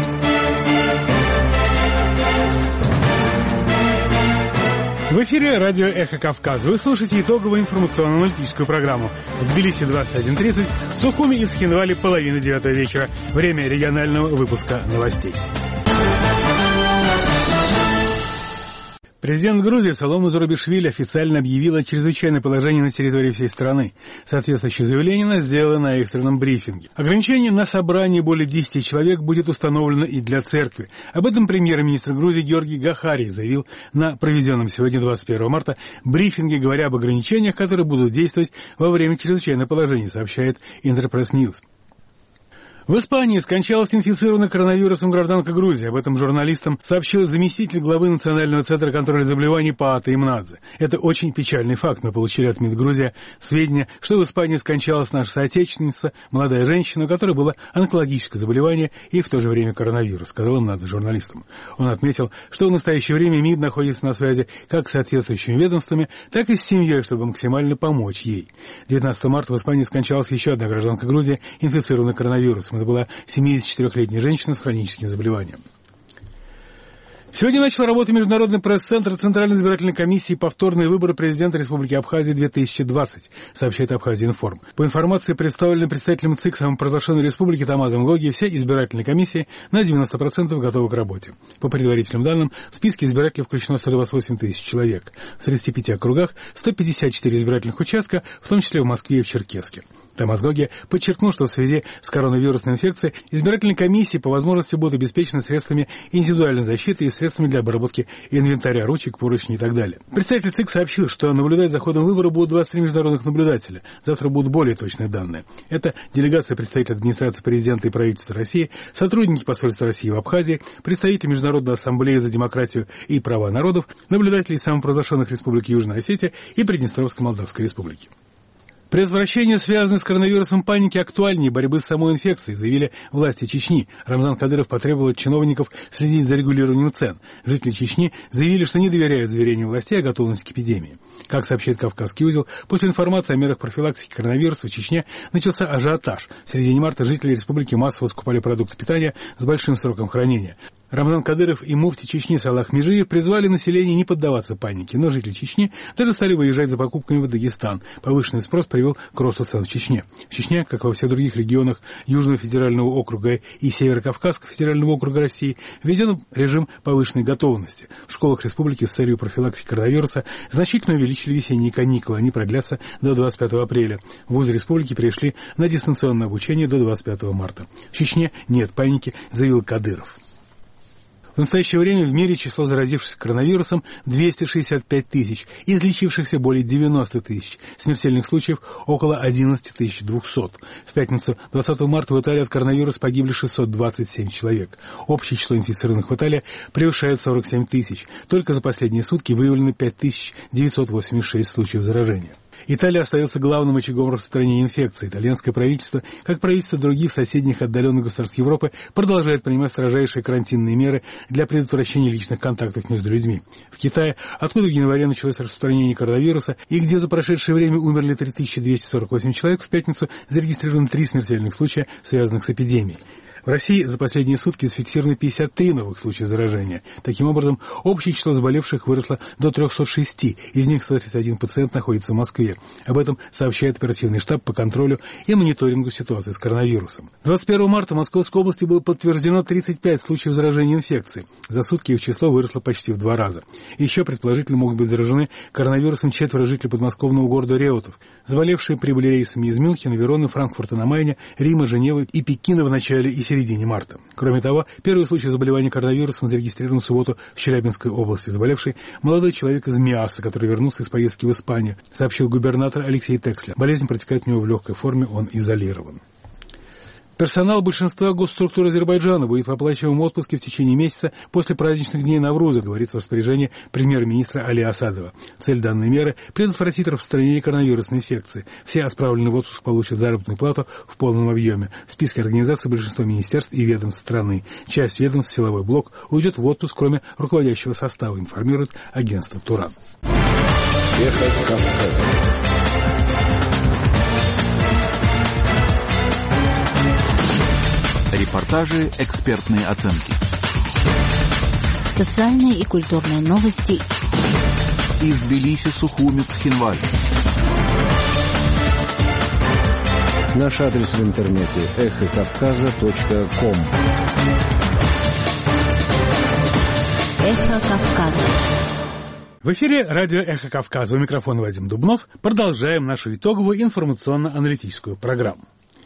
В эфире радио «Эхо Кавказа». Вы слушаете итоговую информационно-аналитическую программу. В Тбилиси двадцать один тридцать, в Сухуми и Цхинвале половина девятого вечера. Время регионального выпуска новостей. Президент Грузии Саломе Зурабишвили официально объявил о чрезвычайном положении на территории всей страны. Соответствующее заявление она сделала на экстренном брифинге. Ограничение на собрание более десяти человек будет установлено и для церкви. Об этом премьер-министр Грузии Георгий Гахари заявил на проведенном сегодня, двадцать первого марта, брифинге, говоря об ограничениях, которые будут действовать во время чрезвычайного положения, сообщает Интерпресс Ньюс. В Испании скончалась инфицированная коронавирусом гражданка Грузии. Об этом журналистам сообщил заместитель главы Национального центра контроля заболеваний Паата Имнадзе. Это очень печальный факт. Мы получили от МИД Грузия сведения, что в Испании скончалась наша соотечественница, молодая женщина, у которой было онкологическое заболевание и в то же время коронавирус, сказал Имнадзе журналистам. Он отметил, что в настоящее время МИД находится на связи как с соответствующими ведомствами, так и с семьей, чтобы максимально помочь ей. девятнадцатого марта в Испании скончалась еще одна гражданка Грузии, инфицированная коронавирусом. Это была семидесятичетырёхлетняя женщина с хроническим заболеванием. Сегодня начал работу Международный пресс-центр Центральной избирательной комиссии «Повторные выборы президента Республики Абхазия две тысячи двадцать», сообщает Абхазия-Информ. По информации, представленной представителем ЦИК самопровозглашенной республики Тамазом Гоги, все избирательные комиссии на девяносто процентов готовы к работе. По предварительным данным, в списке избирателей включено сто двадцать восемь тысяч человек. В тридцати пяти округах сто пятьдесят четыре избирательных участка, в том числе в Москве и в Черкесске. Тамаз Гоги подчеркнул, что в связи с коронавирусной инфекцией избирательные комиссии по возможности будут обеспечены средствами индивидуальной защиты и средствами для обработки инвентаря, ручек, поручней и так далее. Представитель ЦИК сообщил, что наблюдать за ходом выбора будут двадцать три международных наблюдателя. Завтра будут более точные данные. Это делегация представителей администрации президента и правительства России, сотрудники посольства России в Абхазии, представители Международной ассамблеи за демократию и права народов, наблюдатели самопровозглашенных республик Южная Осетия и Приднестровской Молдавской республики. Предотвращение, связанное с коронавирусом паники, актуальнее борьбы с самой инфекцией, заявили власти Чечни. Рамзан Кадыров потребовал от чиновников следить за регулированием цен. Жители Чечни заявили, что не доверяют заверениям властей о готовности к эпидемии. Как сообщает Кавказский узел, после информации о мерах профилактики коронавируса в Чечне начался ажиотаж. В середине марта жители республики массово скупали продукты питания с большим сроком хранения. Рамзан Кадыров и муфти Чечни Салах Межиев призвали население не поддаваться панике, но жители Чечни даже стали выезжать за покупками в Дагестан. Повышенный спрос привел к росту цен в Чечне. В Чечне, как во всех других регионах Южного федерального округа и Северо-Кавказского федерального округа России, введен режим повышенной готовности. В школах республики с целью профилактики коронавируса значительно увеличили весенние каникулы. Они продлятся до двадцать пятого апреля. Вузы республики перешли на дистанционное обучение до двадцать пятого марта. В Чечне нет паники, заявил Кадыров. В настоящее время в мире число заразившихся коронавирусом двести шестьдесят пять тысяч, излечившихся более девяносто тысяч, смертельных случаев около одиннадцать тысяч двести. В пятницу, двадцатого марта, в Италии от коронавируса погибли шестьсот двадцать семь человек. Общее число инфицированных в Италии превышает сорок семь тысяч. Только за последние сутки выявлено пять тысяч девятьсот восемьдесят шесть случаев заражения. Италия остается главным очагом распространения инфекции. Итальянское правительство, как правительство других соседних отдаленных государств Европы, продолжает принимать строжайшие карантинные меры для предотвращения личных контактов между людьми. В Китае, откуда в январе началось распространение коронавируса и где за прошедшее время умерли три тысячи двести сорок восемь человек, в пятницу зарегистрировано три смертельных случая, связанных с эпидемией. В России за последние сутки зафиксировано пятьдесят три новых случая заражения. Таким образом, общее число заболевших выросло до трехсот шести, из них сто тридцать один пациент находится в Москве. Об этом сообщает оперативный штаб по контролю и мониторингу ситуации с коронавирусом. двадцать первого марта в Московской области было подтверждено тридцать пять случаев заражения инфекцией. За сутки их число выросло почти в два раза. Еще предположительно могут быть заражены коронавирусом четверо жителей подмосковного города Реутов. Заболевшие прибыли рейсами из Мюнхена, Вероны, Франкфурта на Майне, Рима, Женевы и Пекина в начале и середине марта. Кроме того, первый случай заболевания коронавирусом зарегистрирован в субботу в Челябинской области. Заболевший молодой человек из Миаса, который вернулся из поездки в Испанию, сообщил губернатор Алексей Текслер. Болезнь протекает у него в легкой форме, он изолирован. Персонал большинства госструктур Азербайджана будет в оплачиваемом отпуске в течение месяца после праздничных дней Навруза, говорится в распоряжении премьер-министра Али Асадова. Цель данной меры – предотвратить распространение коронавирусной инфекции. Все отправленные в отпуск получат заработную плату в полном объеме. В списке организаций большинство министерств и ведомств страны. Часть ведомств, силовой блок, уйдет в отпуск, кроме руководящего состава, информирует агентство «Туран». Ехать Кавказом. Репортажи, экспертные оценки. Социальные и культурные новости. Из Тбилиси, Сухуми, Цхинваль. Наш адрес в интернете эхо кавказа точка ком. Эхо Кавказа. В эфире радио «Эхо Кавказа». У микрофона Вадим Дубнов. Продолжаем нашу итоговую информационно-аналитическую программу.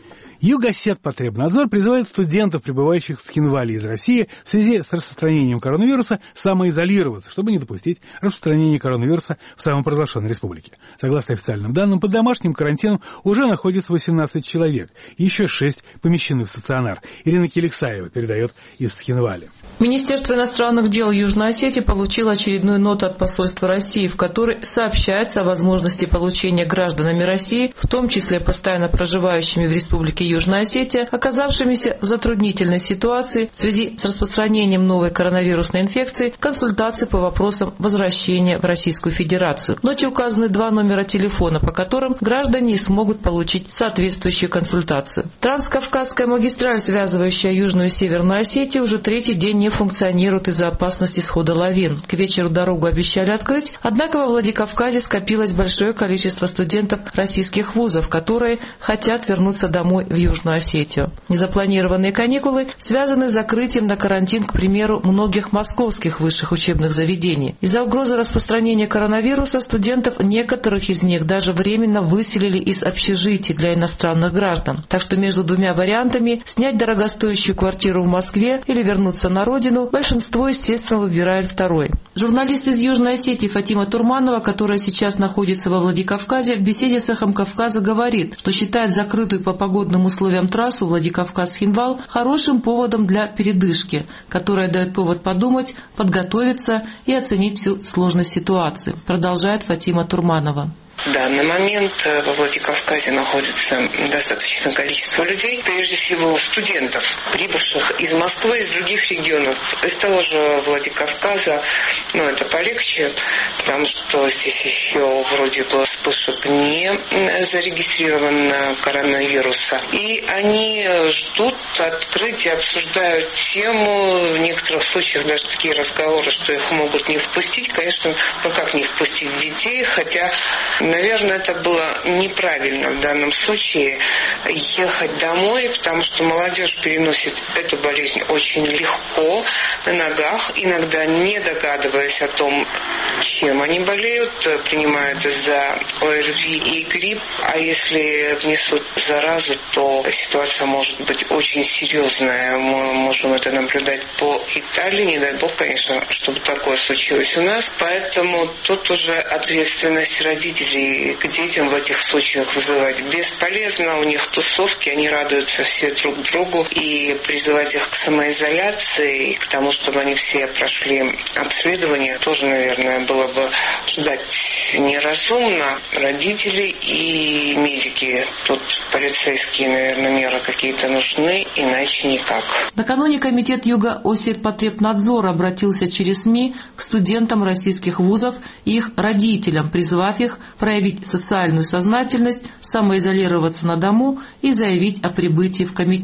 Югосетпотребнадзор призывает студентов, прибывающих в Цхинвале из России, в связи с распространением коронавируса самоизолироваться, чтобы не допустить распространения коронавируса в самопровозглашенной республике. Согласно официальным данным, под домашним карантином уже находится восемнадцать человек, еще шесть помещены в стационар. Ирина Киликсаева передает из Цхинвали. Министерство иностранных дел Южной Осетии получило очередную ноту от посольства России, в которой сообщается о возможности получения гражданами России, в том числе постоянно проживающими в республике Южная Осетия, оказавшимися в затруднительной ситуации в связи с распространением новой коронавирусной инфекции, консультации по вопросам возвращения в Российскую Федерацию. В ноте указаны два номера телефона, по которым граждане смогут получить соответствующую консультацию. Транскавказская магистраль, связывающая Южную и Северную Осетию, уже третий день не функционирует из-за опасности схода лавин. К вечеру дорогу обещали открыть, однако во Владикавказе скопилось большое количество студентов российских вузов, которые хотят вернуться домой в Южную Осетию. Незапланированные каникулы связаны с закрытием на карантин, к примеру, многих московских высших учебных заведений. Из-за угрозы распространения коронавируса студентов, некоторых из них даже временно выселили из общежитий для иностранных граждан. Так что между двумя вариантами – снять дорогостоящую квартиру в Москве или вернуться на родину – большинство, естественно, выбирает второй. Журналист из Южной Осетии Фатима Турманова, которая сейчас находится во Владикавказе, в беседе с «Эхом Кавказа» говорит, что считает закрытую по погодным условиям трассу Владикавказ-Цхинвал хорошим поводом для передышки, которая дает повод подумать, подготовиться и оценить всю сложность ситуации, продолжает Фатима Турманова. В данный момент во Владикавказе находится достаточное количество людей, прежде всего студентов, прибывших из Москвы, из других регионов. Из того же Владикавказа, ну, это полегче, потому что здесь еще вроде бы вспышек не зарегистрирован коронавируса. И они ждут открытия, обсуждают тему. В некоторых случаях даже такие разговоры, что их могут не впустить. Конечно, ну как не впустить детей, хотя... Наверное, это было неправильно в данном случае ехать домой, потому что молодежь переносит эту болезнь очень легко на ногах, иногда не догадываясь о том, чем они болеют, принимают за ОРВИ и грипп, а если внесут заразу, то ситуация может быть очень серьезная. Мы можем это наблюдать по Италии, не дай бог, конечно, чтобы такое случилось у нас, поэтому тут уже ответственность родителей к детям в этих случаях вызывать бесполезно. У них тусовки, они радуются все друг другу. И призывать их к самоизоляции, и к тому, чтобы они все прошли обследование, тоже, наверное, было бы ждать неразумно. Родители и медики, тут полицейские, наверное, меры какие-то нужны, иначе никак. Накануне комитет Юго-Осетпотребнадзора обратился через СМИ к студентам российских вузов и их родителям, призвав их проявить социальную сознательность, самоизолироваться на дому и заявить о прибытии в комитет.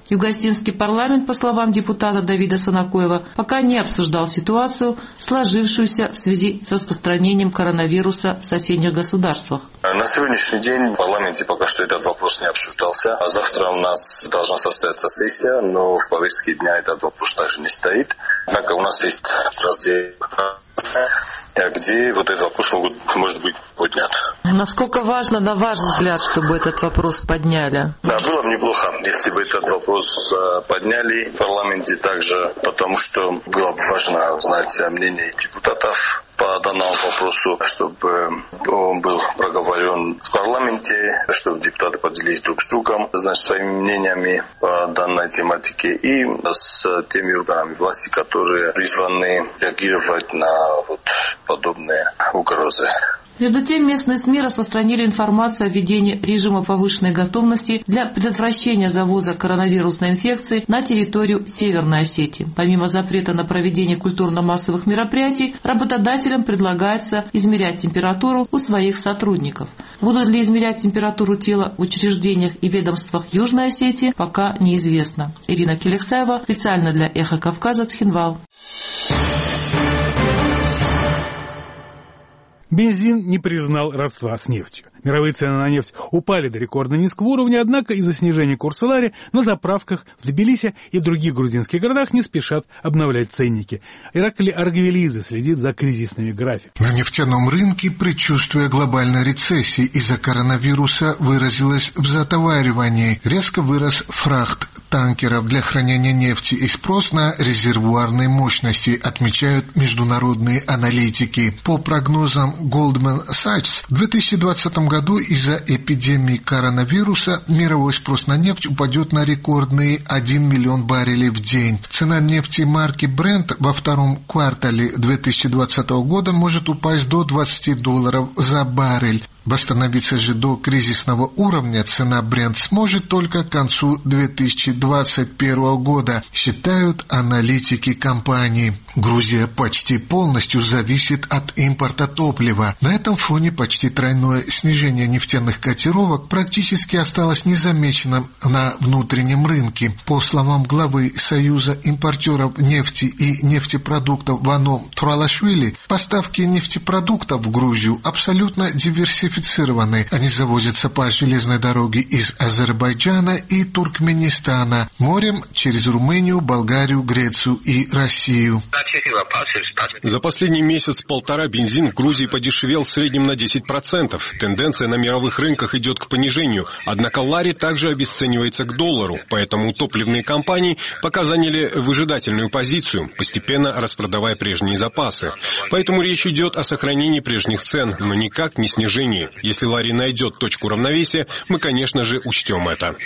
Югославский парламент, по словам депутата Давида Санакоева, пока не обсуждал ситуацию, сложившуюся в связи с распространением коронавируса в соседних государствах. На сегодняшний день в парламенте пока что этот вопрос не обсуждался. А завтра у нас должна состояться сессия, но в повестке дня этот вопрос также не стоит. Однако у нас есть раздел, где вот этот вопрос могут, может быть поднят. Насколько важно, на ваш взгляд, чтобы этот вопрос подняли? Да, было бы неплохо, если бы этот вопрос подняли в парламенте также, потому что было бы важно знать мнение депутатов по данному вопросу, чтобы он был проговорен в парламенте, чтобы депутаты поделились друг с другом, значит, своими мнениями по данной тематике и с теми органами власти, которые призваны реагировать на вот подобные угрозы. Между тем, местные СМИ распространили информацию о введении режима повышенной готовности для предотвращения завоза коронавирусной инфекции на территорию Северной Осетии. Помимо запрета на проведение культурно-массовых мероприятий, работодателям предлагается измерять температуру у своих сотрудников. Будут ли измерять температуру тела в учреждениях и ведомствах Южной Осетии, пока неизвестно. Ирина Келексаева, специально для «Эхо Кавказа», Цхинвал. Бензин не признал родства с нефтью. Мировые цены на нефть упали до рекордно низкого уровня, однако из-за снижения курса лари на заправках в Тбилиси и других грузинских городах не спешат обновлять ценники. Иракли Аргвелидзе следит за кризисными графиками. На нефтяном рынке предчувствие глобальной рецессии из-за коронавируса выразилось в затоваривании. Резко вырос фрахт танкеров для хранения нефти и спрос на резервуарные мощности, отмечают международные аналитики. По прогнозам Goldman Sachs, в две тысячи двадцатом году из-за эпидемии коронавируса мировой спрос на нефть упадет на рекордные один миллион баррелей в день. Цена нефти марки Brent во втором квартале две тысячи двадцатого года может упасть до двадцати долларов за баррель. Восстановиться же до кризисного уровня цена Brent сможет только к концу две тысячи двадцать первого года, считают аналитики компании. Грузия почти полностью зависит от импорта топлива. На этом фоне почти тройное снижение нефтяных котировок практически осталось незамеченным на внутреннем рынке. По словам главы Союза импортеров нефти и нефтепродуктов Вано Туралашвили, поставки нефтепродуктов в Грузию абсолютно диверсифицированы. Они завозятся по железной дороге из Азербайджана и Туркменистана, морем через Румынию, Болгарию, Грецию и Россию. За последний месяц-полтора бензин в Грузии подешевел в среднем на десять процентов. Тенденция на мировых рынках идет к понижению, однако лари также обесценивается к доллару, поэтому топливные компании пока заняли выжидательную позицию, постепенно распродавая прежние запасы. Поэтому речь идет о сохранении прежних цен, но никак не снижении. Если лари найдет точку равновесия, мы, конечно же, учтем это.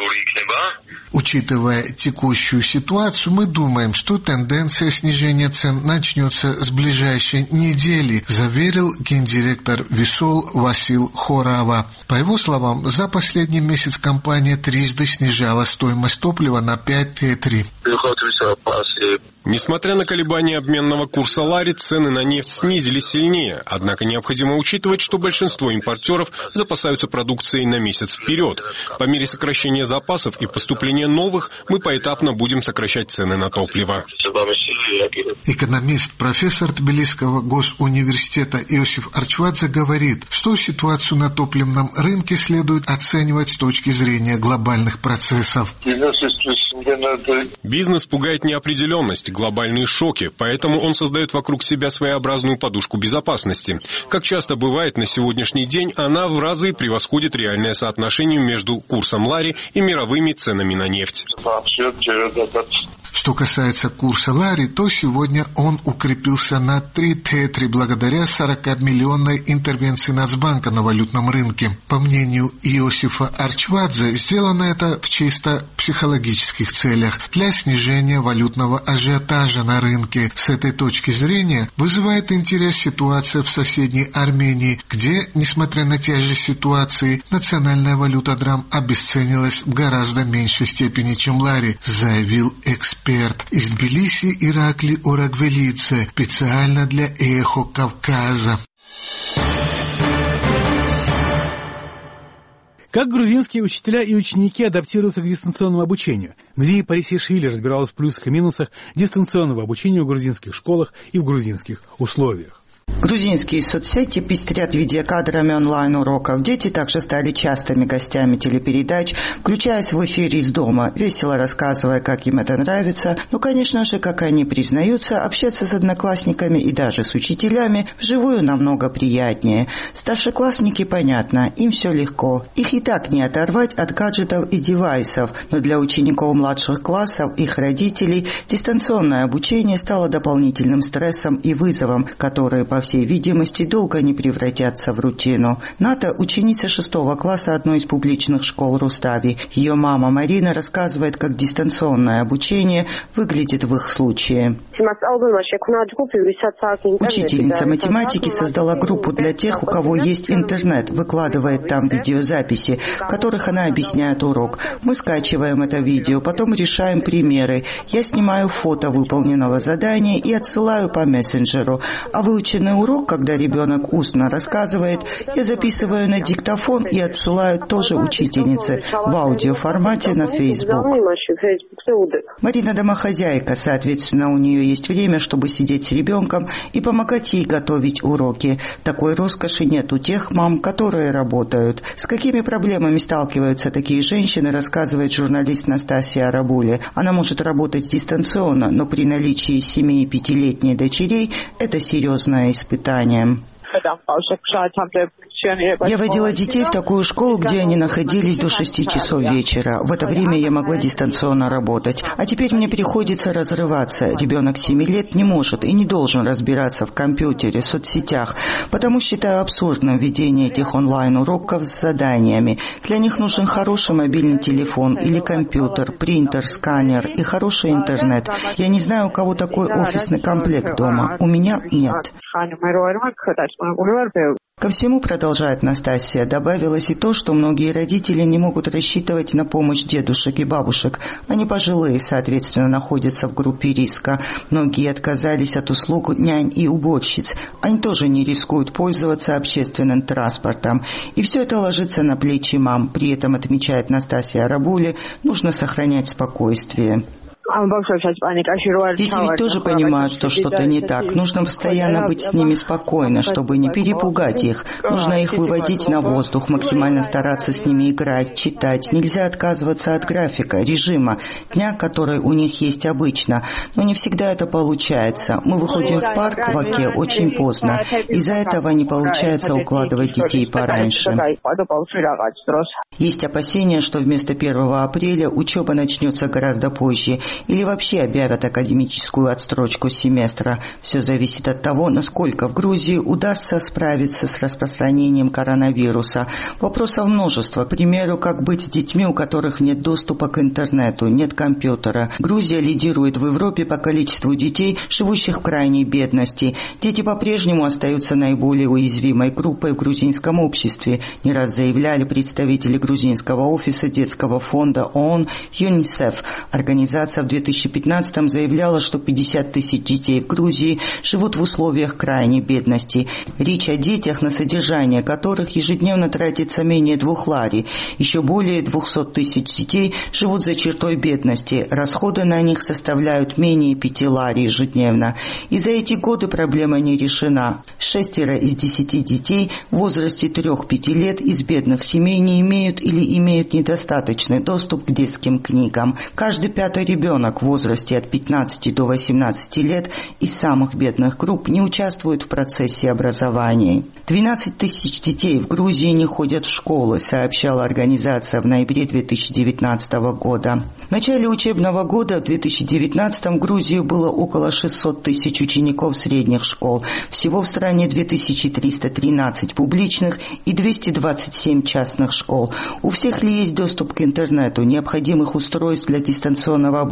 Учитывая текущую ситуацию, мы думаем, что тенденция снижения цен начнется с ближайшей недели, заверил гендиректор Висол Васил Хорава. По его словам, за последний месяц компания трижды снижала стоимость топлива на пять тетри. Несмотря на колебания обменного курса лари, цены на нефть снизились сильнее, однако необходимо учитывать, что большинство импортеров запасаются продукцией на месяц вперед. По мере сокращения запасов и поступления новых, мы поэтапно будем сокращать цены на топливо. Экономист, профессор Тбилисского госуниверситета Иосиф Арчвадзе говорит, что ситуацию на топливном рынке следует оценивать с точки зрения глобальных процессов. Бизнес пугает неопределенность, глобальные шоки, поэтому он создает вокруг себя своеобразную подушку безопасности. Как часто бывает на сегодняшний день, она в разы превосходит реальное соотношение между курсом лари и мировыми ценами на нефть. Что касается курса лари, то сегодня он укрепился на три тетри благодаря сорокамиллионной интервенции Нацбанка на валютном рынке. По мнению Иосифа Арчвадзе, сделано это в чисто психологических целях для снижения валютного ажиотажа на рынке. С этой точки зрения вызывает интерес ситуация в соседней Армении, где, несмотря на те же ситуации, национальная валюта драм обесценилась в гораздо меньшей степени, чем лари, заявил эксперт. Из Тбилиси Иракли Аргвелидзе, специально для «Эхо Кавказа». Как грузинские учителя и ученики адаптируются к дистанционному обучению? Мзия Парисишвили разбиралась в плюсах и минусах дистанционного обучения в грузинских школах и в грузинских условиях. Грузинские соцсети пестрят видеокадрами онлайн-уроков. Дети также стали частыми гостями телепередач, включаясь в эфир из дома, весело рассказывая, как им это нравится. Но, конечно же, как они признаются, общаться с одноклассниками и даже с учителями вживую намного приятнее. Старшеклассники, понятно, им все легко. Их и так не оторвать от гаджетов и девайсов, но для учеников младших классов, их родителей, дистанционное обучение стало дополнительным стрессом и вызовом, которые, по всей видимости, долго не превратятся в рутину. Ната – ученица шестого класса одной из публичных школ Рустави. Ее мама Марина рассказывает, как дистанционное обучение выглядит в их случае. Учительница математики создала группу для тех, у кого есть интернет, выкладывает там видеозаписи, в которых она объясняет урок. Мы скачиваем это видео, потом решаем примеры. Я снимаю фото выполненного задания и отсылаю по мессенджеру. А выученный урок, когда ребенок устно рассказывает, я записываю на диктофон и отсылаю тоже учительнице в аудиоформате на Facebook. Марина домохозяйка, соответственно, у нее есть время, чтобы сидеть с ребенком и помогать ей готовить уроки. Такой роскоши нет у тех мам, которые работают. С какими проблемами сталкиваются такие женщины, рассказывает журналист Настасья Арабули. Она может работать дистанционно, но при наличии семи- и пятилетней дочерей это серьезное испытание. Я водила детей в такую школу, где они находились до шести часов вечера. В это время я могла дистанционно работать. А теперь мне приходится разрываться. Ребенок семи лет не может и не должен разбираться в компьютере, соцсетях, потому считаю абсурдным введение этих онлайн-уроков с заданиями. Для них нужен хороший мобильный телефон или компьютер, принтер, сканер и хороший интернет. Я не знаю, у кого такой офисный комплект дома. У меня нет. Ко всему, продолжает Настасья, добавилось и то, что многие родители не могут рассчитывать на помощь дедушек и бабушек. Они пожилые, соответственно, находятся в группе риска. Многие отказались от услуг нянь и уборщиц. Они тоже не рискуют пользоваться общественным транспортом. И все это ложится на плечи мам. При этом, отмечает Настасья Арабули, нужно сохранять спокойствие. Дети ведь тоже понимают, что что-то не так. Нужно постоянно быть с ними спокойно, чтобы не перепугать их. Нужно их выводить на воздух, максимально стараться с ними играть, читать. Нельзя отказываться от графика, режима, дня, который у них есть обычно. Но не всегда это получается. Мы выходим в парк в Оке очень поздно. Из-за этого не получается укладывать детей пораньше. Есть опасения, что вместо первого апреля учеба начнется гораздо позже. Или вообще объявят академическую отстрочку семестра. Все зависит от того, насколько в Грузии удастся справиться с распространением коронавируса. Вопросов множество. К примеру, как быть с детьми, у которых нет доступа к интернету, нет компьютера. Грузия лидирует в Европе по количеству детей, живущих в крайней бедности. Дети по-прежнему остаются наиболее уязвимой группой в грузинском обществе. Не раз заявляли представители грузинского офиса детского фонда ООН ЮНИСЕФ. Организация в две тысячи пятнадцатом заявляла, что пятьдесят тысяч детей в Грузии живут в условиях крайней бедности. Речь о детях, на содержание которых ежедневно тратится менее двух лари. Еще более двухсот тысяч детей живут за чертой бедности. Расходы на них составляют менее пяти лари ежедневно. И за эти годы проблема не решена. Шестеро из десяти детей в возрасте трех-пяти лет из бедных семей не имеют или имеют недостаточный доступ к детским книгам. Каждый пятый ребенок в возрасте от пятнадцати до восемнадцати лет из самых бедных групп не участвуют в процессе образования. двенадцать тысяч детей в Грузии не ходят в школы, сообщала организация в ноябре две тысячи девятнадцатого года. В начале учебного года в две тысячи девятнадцатом в Грузии было около шестисот тысяч учеников средних школ. Всего в стране две тысячи триста тринадцать публичных и двести двадцать семь частных школ. У всех ли есть доступ к интернету, необходимых устройств для дистанционного обучения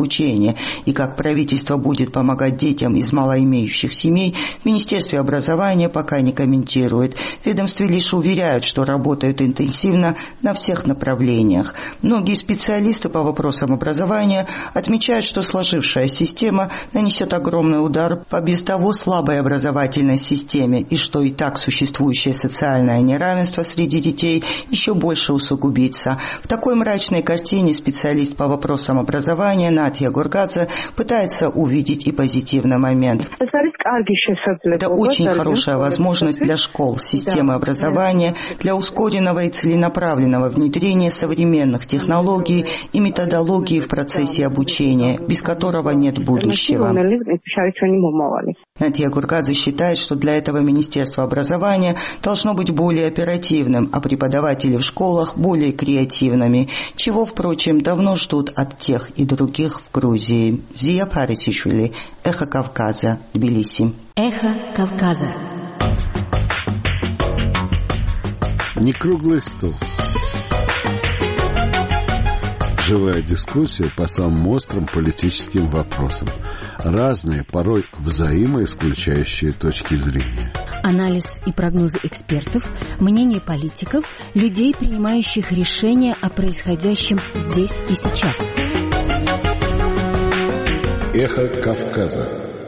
обучения и как правительство будет помогать детям из малоимеющих семей, в Министерстве образования пока не комментирует. В ведомстве лишь уверяют, что работают интенсивно на всех направлениях. Многие специалисты по вопросам образования отмечают, что сложившаяся система нанесет огромный удар по без того слабой образовательной системе и что и так существующее социальное неравенство среди детей еще больше усугубится. В такой мрачной картине специалист по вопросам образования Натья Гургадзе пытается увидеть и позитивный момент. Это очень хорошая возможность для школ, системы образования, для ускоренного и целенаправленного внедрения современных технологий и методологий в процессе обучения, без которого нет будущего. Натья Гургадзе считает, что для этого Министерство образования должно быть более оперативным, а преподаватели в школах более креативными, чего, впрочем, давно ждут от тех и других в Грузии. Зия Парисишвили, Эхо Кавказа, Тбилиси. Эхо Кавказа. Не круглый стол. Живая дискуссия по самым острым политическим вопросам. Разные, порой взаимоисключающие точки зрения. Анализ и прогнозы экспертов, мнение политиков, людей, принимающих решения о происходящем здесь и сейчас. Эхо Кавказа.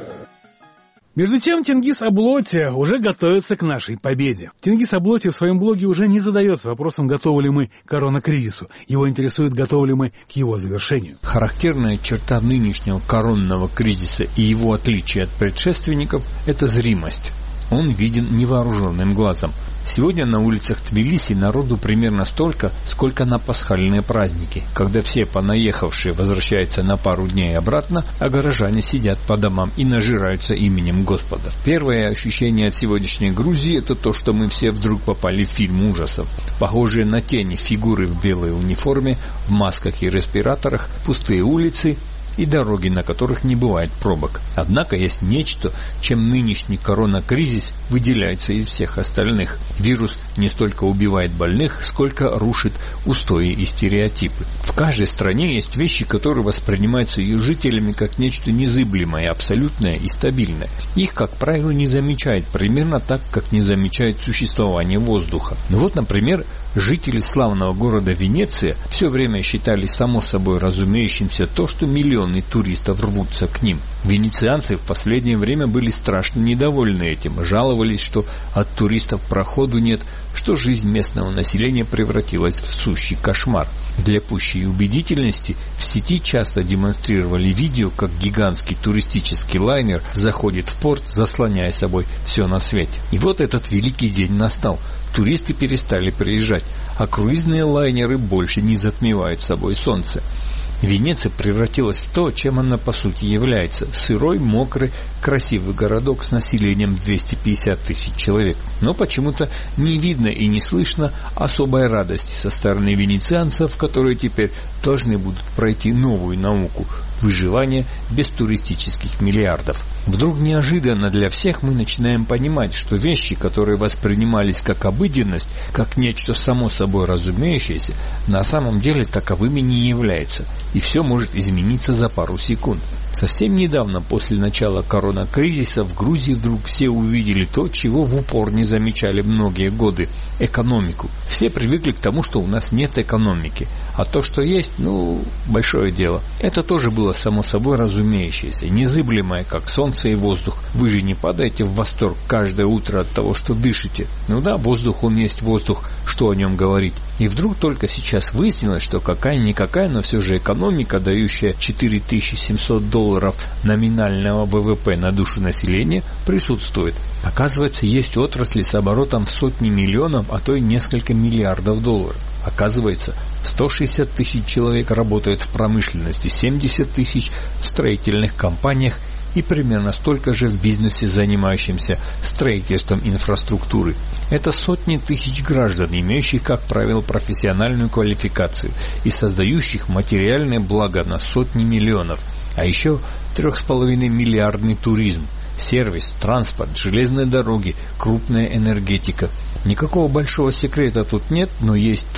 Между тем, Тенгиз Аблоти уже готовится к нашей победе. Тенгиз Аблоти в своем блоге уже не задается вопросом, готовы ли мы к коронакризису. Его интересует, готовы ли мы к его завершению. Характерная черта нынешнего коронного кризиса и его отличие от предшественников – это зримость. Он виден невооруженным глазом. Сегодня на улицах Тбилиси народу примерно столько, сколько на пасхальные праздники, когда все понаехавшие возвращаются на пару дней обратно, а горожане сидят по домам и нажираются именем Господа. Первое ощущение от сегодняшней Грузии – это то, что мы все вдруг попали в фильм ужасов. Похожие на тени фигуры в белой униформе, в масках и респираторах, пустые улицы и дороги, на которых не бывает пробок. Однако есть нечто, чем нынешний коронакризис выделяется из всех остальных. Вирус не столько убивает больных, сколько рушит устои и стереотипы. В каждой стране есть вещи, которые воспринимаются ее жителями как нечто незыблемое, абсолютное и стабильное. Их, как правило, не замечают примерно так, как не замечают существование воздуха. Ну вот, например, жители славного города Венеция все время считали само собой разумеющимся то, что миллионы туристов рвутся к ним. Венецианцы в последнее время были страшно недовольны этим, жаловались, что от туристов проходу нет, что жизнь местного населения превратилась в сущий кошмар. Для пущей убедительности в сети часто демонстрировали видео, как гигантский туристический лайнер заходит в порт, заслоняя собой все на свете. И вот этот великий день настал. Туристы перестали приезжать, а круизные лайнеры больше не затмевают собой солнце. Венеция превратилась в то, чем она по сути является – сырой, мокрый, красивый городок с населением двести пятьдесят тысяч человек. Но почему-то не видно и не слышно особой радости со стороны венецианцев, которые теперь должны будут пройти новую науку – выживание без туристических миллиардов. Вдруг неожиданно для всех мы начинаем понимать, что вещи, которые воспринимались как обыденность, как нечто само собой разумеющееся, на самом деле таковыми не являются. И все может измениться за пару секунд. Совсем недавно, после начала коронакризиса, в Грузии вдруг все увидели то, чего в упор не замечали многие годы – экономику. Все привыкли к тому, что у нас нет экономики. А то, что есть, ну, большое дело. Это тоже было само собой разумеющееся, незыблемое, как солнце и воздух. Вы же не падаете в восторг каждое утро от того, что дышите. Ну да, воздух, он есть воздух, что о нем говорить. И вдруг только сейчас выяснилось, что какая-никакая, но все же экономика, дающая четыре тысячи семьсот долларов номинального вэ вэ пэ на душу населения, присутствует. Оказывается, есть отрасли с оборотом в сотни миллионов, а то и несколько миллиардов долларов. Оказывается, сто шестьдесят тысяч человек работают в промышленности, семьдесят тысяч в строительных компаниях и примерно столько же в бизнесе, занимающемся строительством инфраструктуры. Это сотни тысяч граждан, имеющих, как правило, профессиональную квалификацию и создающих материальное благо на сотни миллионов. А еще трех с половиной миллиардный туризм, сервис, транспорт, железные дороги, крупная энергетика. Никакого большого секрета тут нет, но есть то,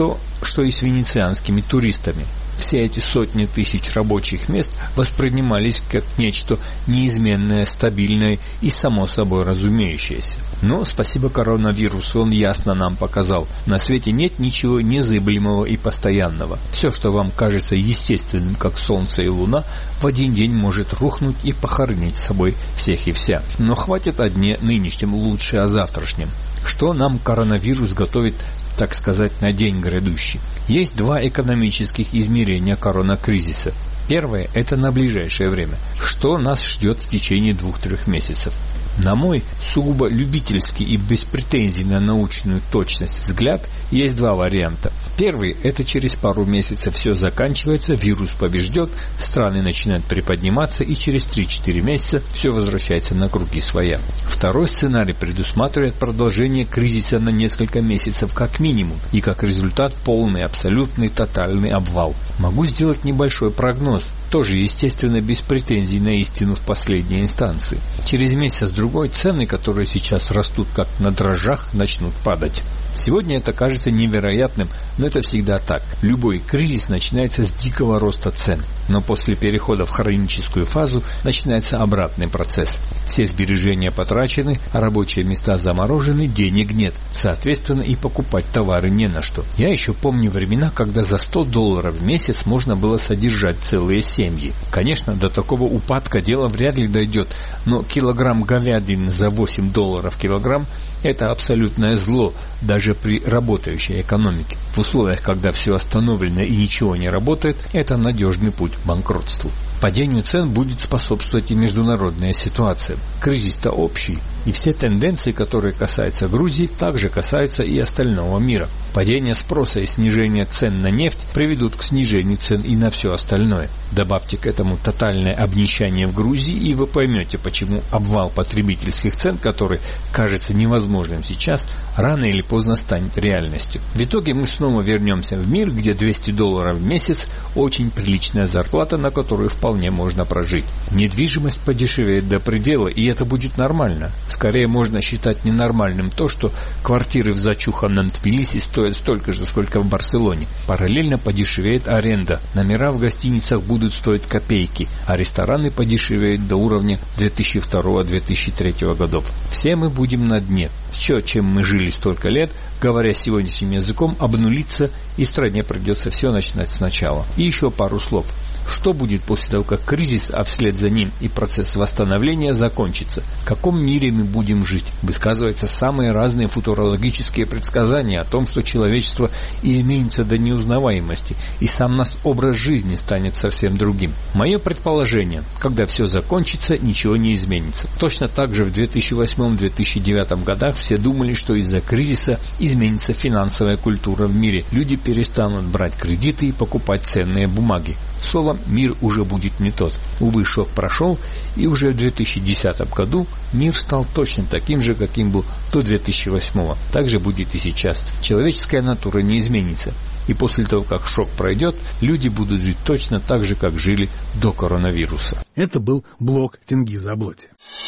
что и с венецианскими туристами. Все эти сотни тысяч рабочих мест воспринимались как нечто неизменное, стабильное и само собой разумеющееся. Но спасибо коронавирусу, он ясно нам показал: на свете нет ничего незыблемого и постоянного. Все, что вам кажется естественным, как солнце и луна, в один день может рухнуть и похоронить с собой всех и вся. Но хватит о дне нынешнем, лучше о завтрашнем. Что нам коронавирус готовит, так сказать, на день грядущий? Есть два экономических измерения коронакризиса. Первое – это на ближайшее время. Что нас ждет в течение двух-трех месяцев? На мой сугубо любительский и без претензий на научную точность взгляд есть два варианта. Первый – это через пару месяцев все заканчивается, вирус побежден, страны начинают приподниматься, и через три-четыре месяца все возвращается на круги своя. Второй сценарий предусматривает продолжение кризиса на несколько месяцев как минимум, и как результат полный, абсолютный, тотальный обвал. Могу сделать небольшой прогноз, тоже, естественно, без претензий на истину в последней инстанции. Через месяц-другой цены, которые сейчас растут как на дрожжах, начнут падать. Сегодня это кажется невероятным, но это всегда так. Любой кризис начинается с дикого роста цен, но после перехода в хроническую фазу начинается обратный процесс. Все сбережения потрачены, а рабочие места заморожены, денег нет. Соответственно, и покупать товары не на что. Я еще помню времена, когда за сто долларов в месяц можно было содержать целые семьи. Конечно, до такого упадка дело вряд ли дойдет, но килограмм говядины за восемь долларов килограмм – это абсолютное зло, даже при работающей экономике. В условиях, когда все остановлено и ничего не работает, это надежный путь к банкротству. Падению цен будет способствовать и международная ситуация. Кризис-то общий, и все тенденции, которые касаются Грузии, также касаются и остального мира. Падение спроса и снижение цен на нефть приведут к снижению цен и на все остальное. Добавьте к этому тотальное обнищание в Грузии, и вы поймете, почему обвал потребительских цен, который кажется невозможным сейчас, рано или поздно станет реальностью. В итоге мы снова вернемся в мир, где двести долларов в месяц – очень приличная зарплата, на которую вполне можно прожить. Недвижимость подешевеет до предела, и это будет нормально. Скорее можно считать ненормальным то, что квартиры в зачуханном Тбилиси стоят столько же, сколько в Барселоне. Параллельно подешевеет аренда. Номера в гостиницах будут стоить копейки, а рестораны подешевеют до уровня две тысячи второго — две тысячи третьего годов. Все мы будем на дне. Все, чем мы жили столько лет, говоря сегодняшним языком, обнулится, и стране придется все начинать сначала. И еще пару слов. Что будет после того, как кризис, а вслед за ним и процесс восстановления закончится? В каком мире мы будем жить? Высказываются самые разные футурологические предсказания о том, что человечество изменится до неузнаваемости, и сам наш образ жизни станет совсем другим. Мое предположение, когда все закончится, ничего не изменится. Точно так же в две тысячи восьмом — две тысячи девятом годах все думали, что из-за кризиса изменится финансовая культура в мире. Люди перестанут брать кредиты и покупать ценные бумаги. Словом, мир уже будет не тот. Увы, шок прошел, и уже в две тысячи десятом году мир стал точно таким же, каким был до две тысячи восьмого. Так же будет и сейчас. Человеческая натура не изменится. И после того, как шок пройдет, люди будут жить точно так же, как жили до коронавируса. Это был блог Тенгиза Аблоти.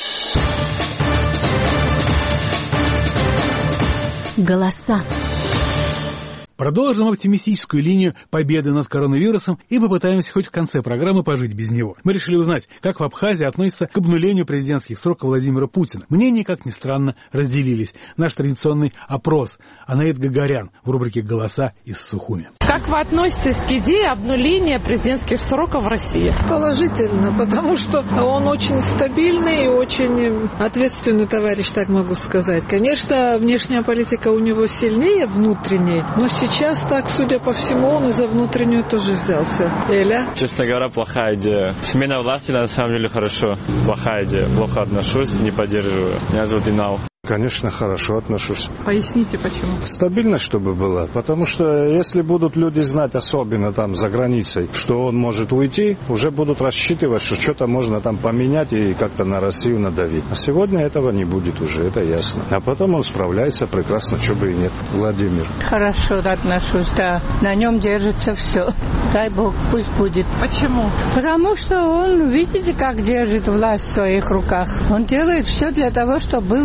Голоса. Продолжим оптимистическую линию победы над коронавирусом и попытаемся хоть в конце программы пожить без него. Мы решили узнать, как в Абхазии относятся к обнулению президентских сроков Владимира Путина. Мнения, как ни странно, разделились. Наш традиционный опрос. Анаит Гагарян в рубрике «Голоса» из Сухуми. Как вы относитесь к идее обнуления президентских сроков в России? Положительно, потому что он очень стабильный и очень ответственный товарищ, так могу сказать. Конечно, внешняя политика у него сильнее внутренней, но сейчас, так, судя по всему, он и за внутреннюю тоже взялся. Эля? Честно говоря, плохая идея. Смена власти, на самом деле, хорошо. Плохая идея. Плохо отношусь, не поддерживаю. Меня зовут Инал. Конечно, хорошо отношусь. Поясните, почему? Стабильность, чтобы была. Потому что если будут люди знать, особенно там за границей, что он может уйти, уже будут рассчитывать, что что-то можно там поменять и как-то на Россию надавить. А сегодня этого не будет уже, это ясно. А потом он справляется прекрасно, чего бы и нет. Владимир. Хорошо отношусь, да. На нем держится все. Дай Бог, пусть будет. Почему? Потому что он, видите, как держит власть в своих руках. Он делает все для того, чтобы был мир.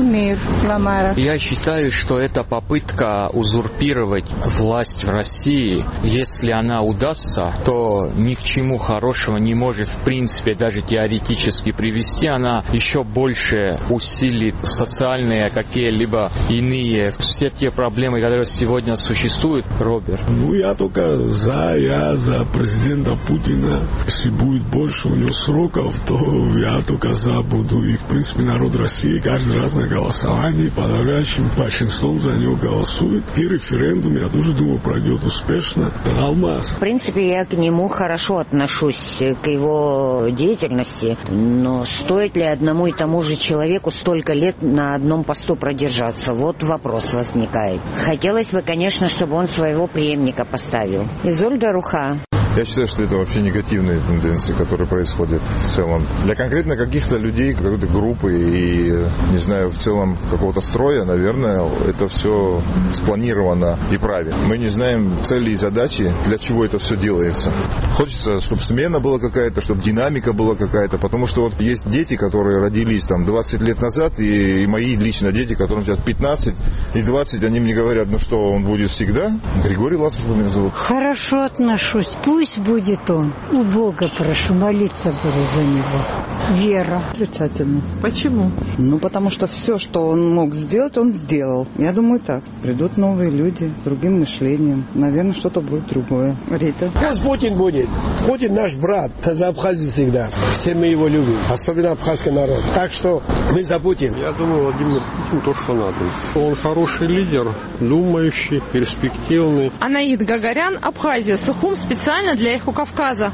Ламара. Я считаю, что это попытка узурпировать власть в России. Если она удастся, то ни к чему хорошего не может в принципе даже теоретически привести. Она еще больше усилит социальные какие-либо иные все те проблемы, которые сегодня существуют. Роберт. Ну, я только за, я за президента Путина. Если будет больше у него сроков, то я только за буду. И, в принципе, народ России каждый раз на голосовании подавляющим большинством за него голосует. И референдум, я тоже думаю, пройдет успешно. Алмаз. В принципе, я к нему хорошо отношусь, к его деятельности. Но стоит ли одному и тому же человеку столько лет на одном посту продержаться? Вот вопрос возникает. Хотелось бы, конечно, чтобы он своего преемника поставил. Изольда Руха. Я считаю, что это вообще негативные тенденции, которые происходят в целом. Для конкретно каких-то людей, какой-то группы и, не знаю, в целом какого-то строя, наверное, это все спланировано и правильно. Мы не знаем цели и задачи, для чего это все делается. Хочется, чтобы смена была какая-то, чтобы динамика была какая-то, потому что вот есть дети, которые родились там двадцать лет назад, и, и мои лично дети, которым сейчас пятнадцать и двадцать, они мне говорят, ну что, он будет всегда? Григорий Латышев меня зовут. Хорошо отношусь. Пусть будет он. У Бога прошу, молиться буду за него. Вера. Отрицательно. Почему? Ну, потому что все, что он мог сделать, он сделал. Я думаю так. Придут новые люди с другим мышлением. Наверное, что-то будет другое. Рита. Пусть Путин будет. Путин наш брат. За Абхазию всегда. Все мы его любим. Особенно абхазский народ. Так что мы за Путина. Я думаю, Владимир Путин то, что надо. Он хороший лидер, думающий, перспективный. Анаид Гагарян, Абхазия. Сухум специально для Эхо Кавказа.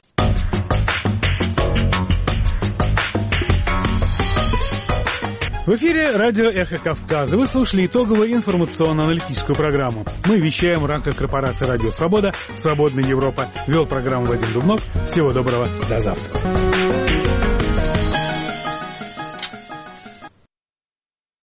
В эфире радио «Эхо Кавказа». Вы слушали итоговую информационно-аналитическую программу. Мы вещаем в рамках корпорации «Радио Свобода», «Свободная Европа». Вел программу Вадим Дубнов. Всего доброго. До завтра.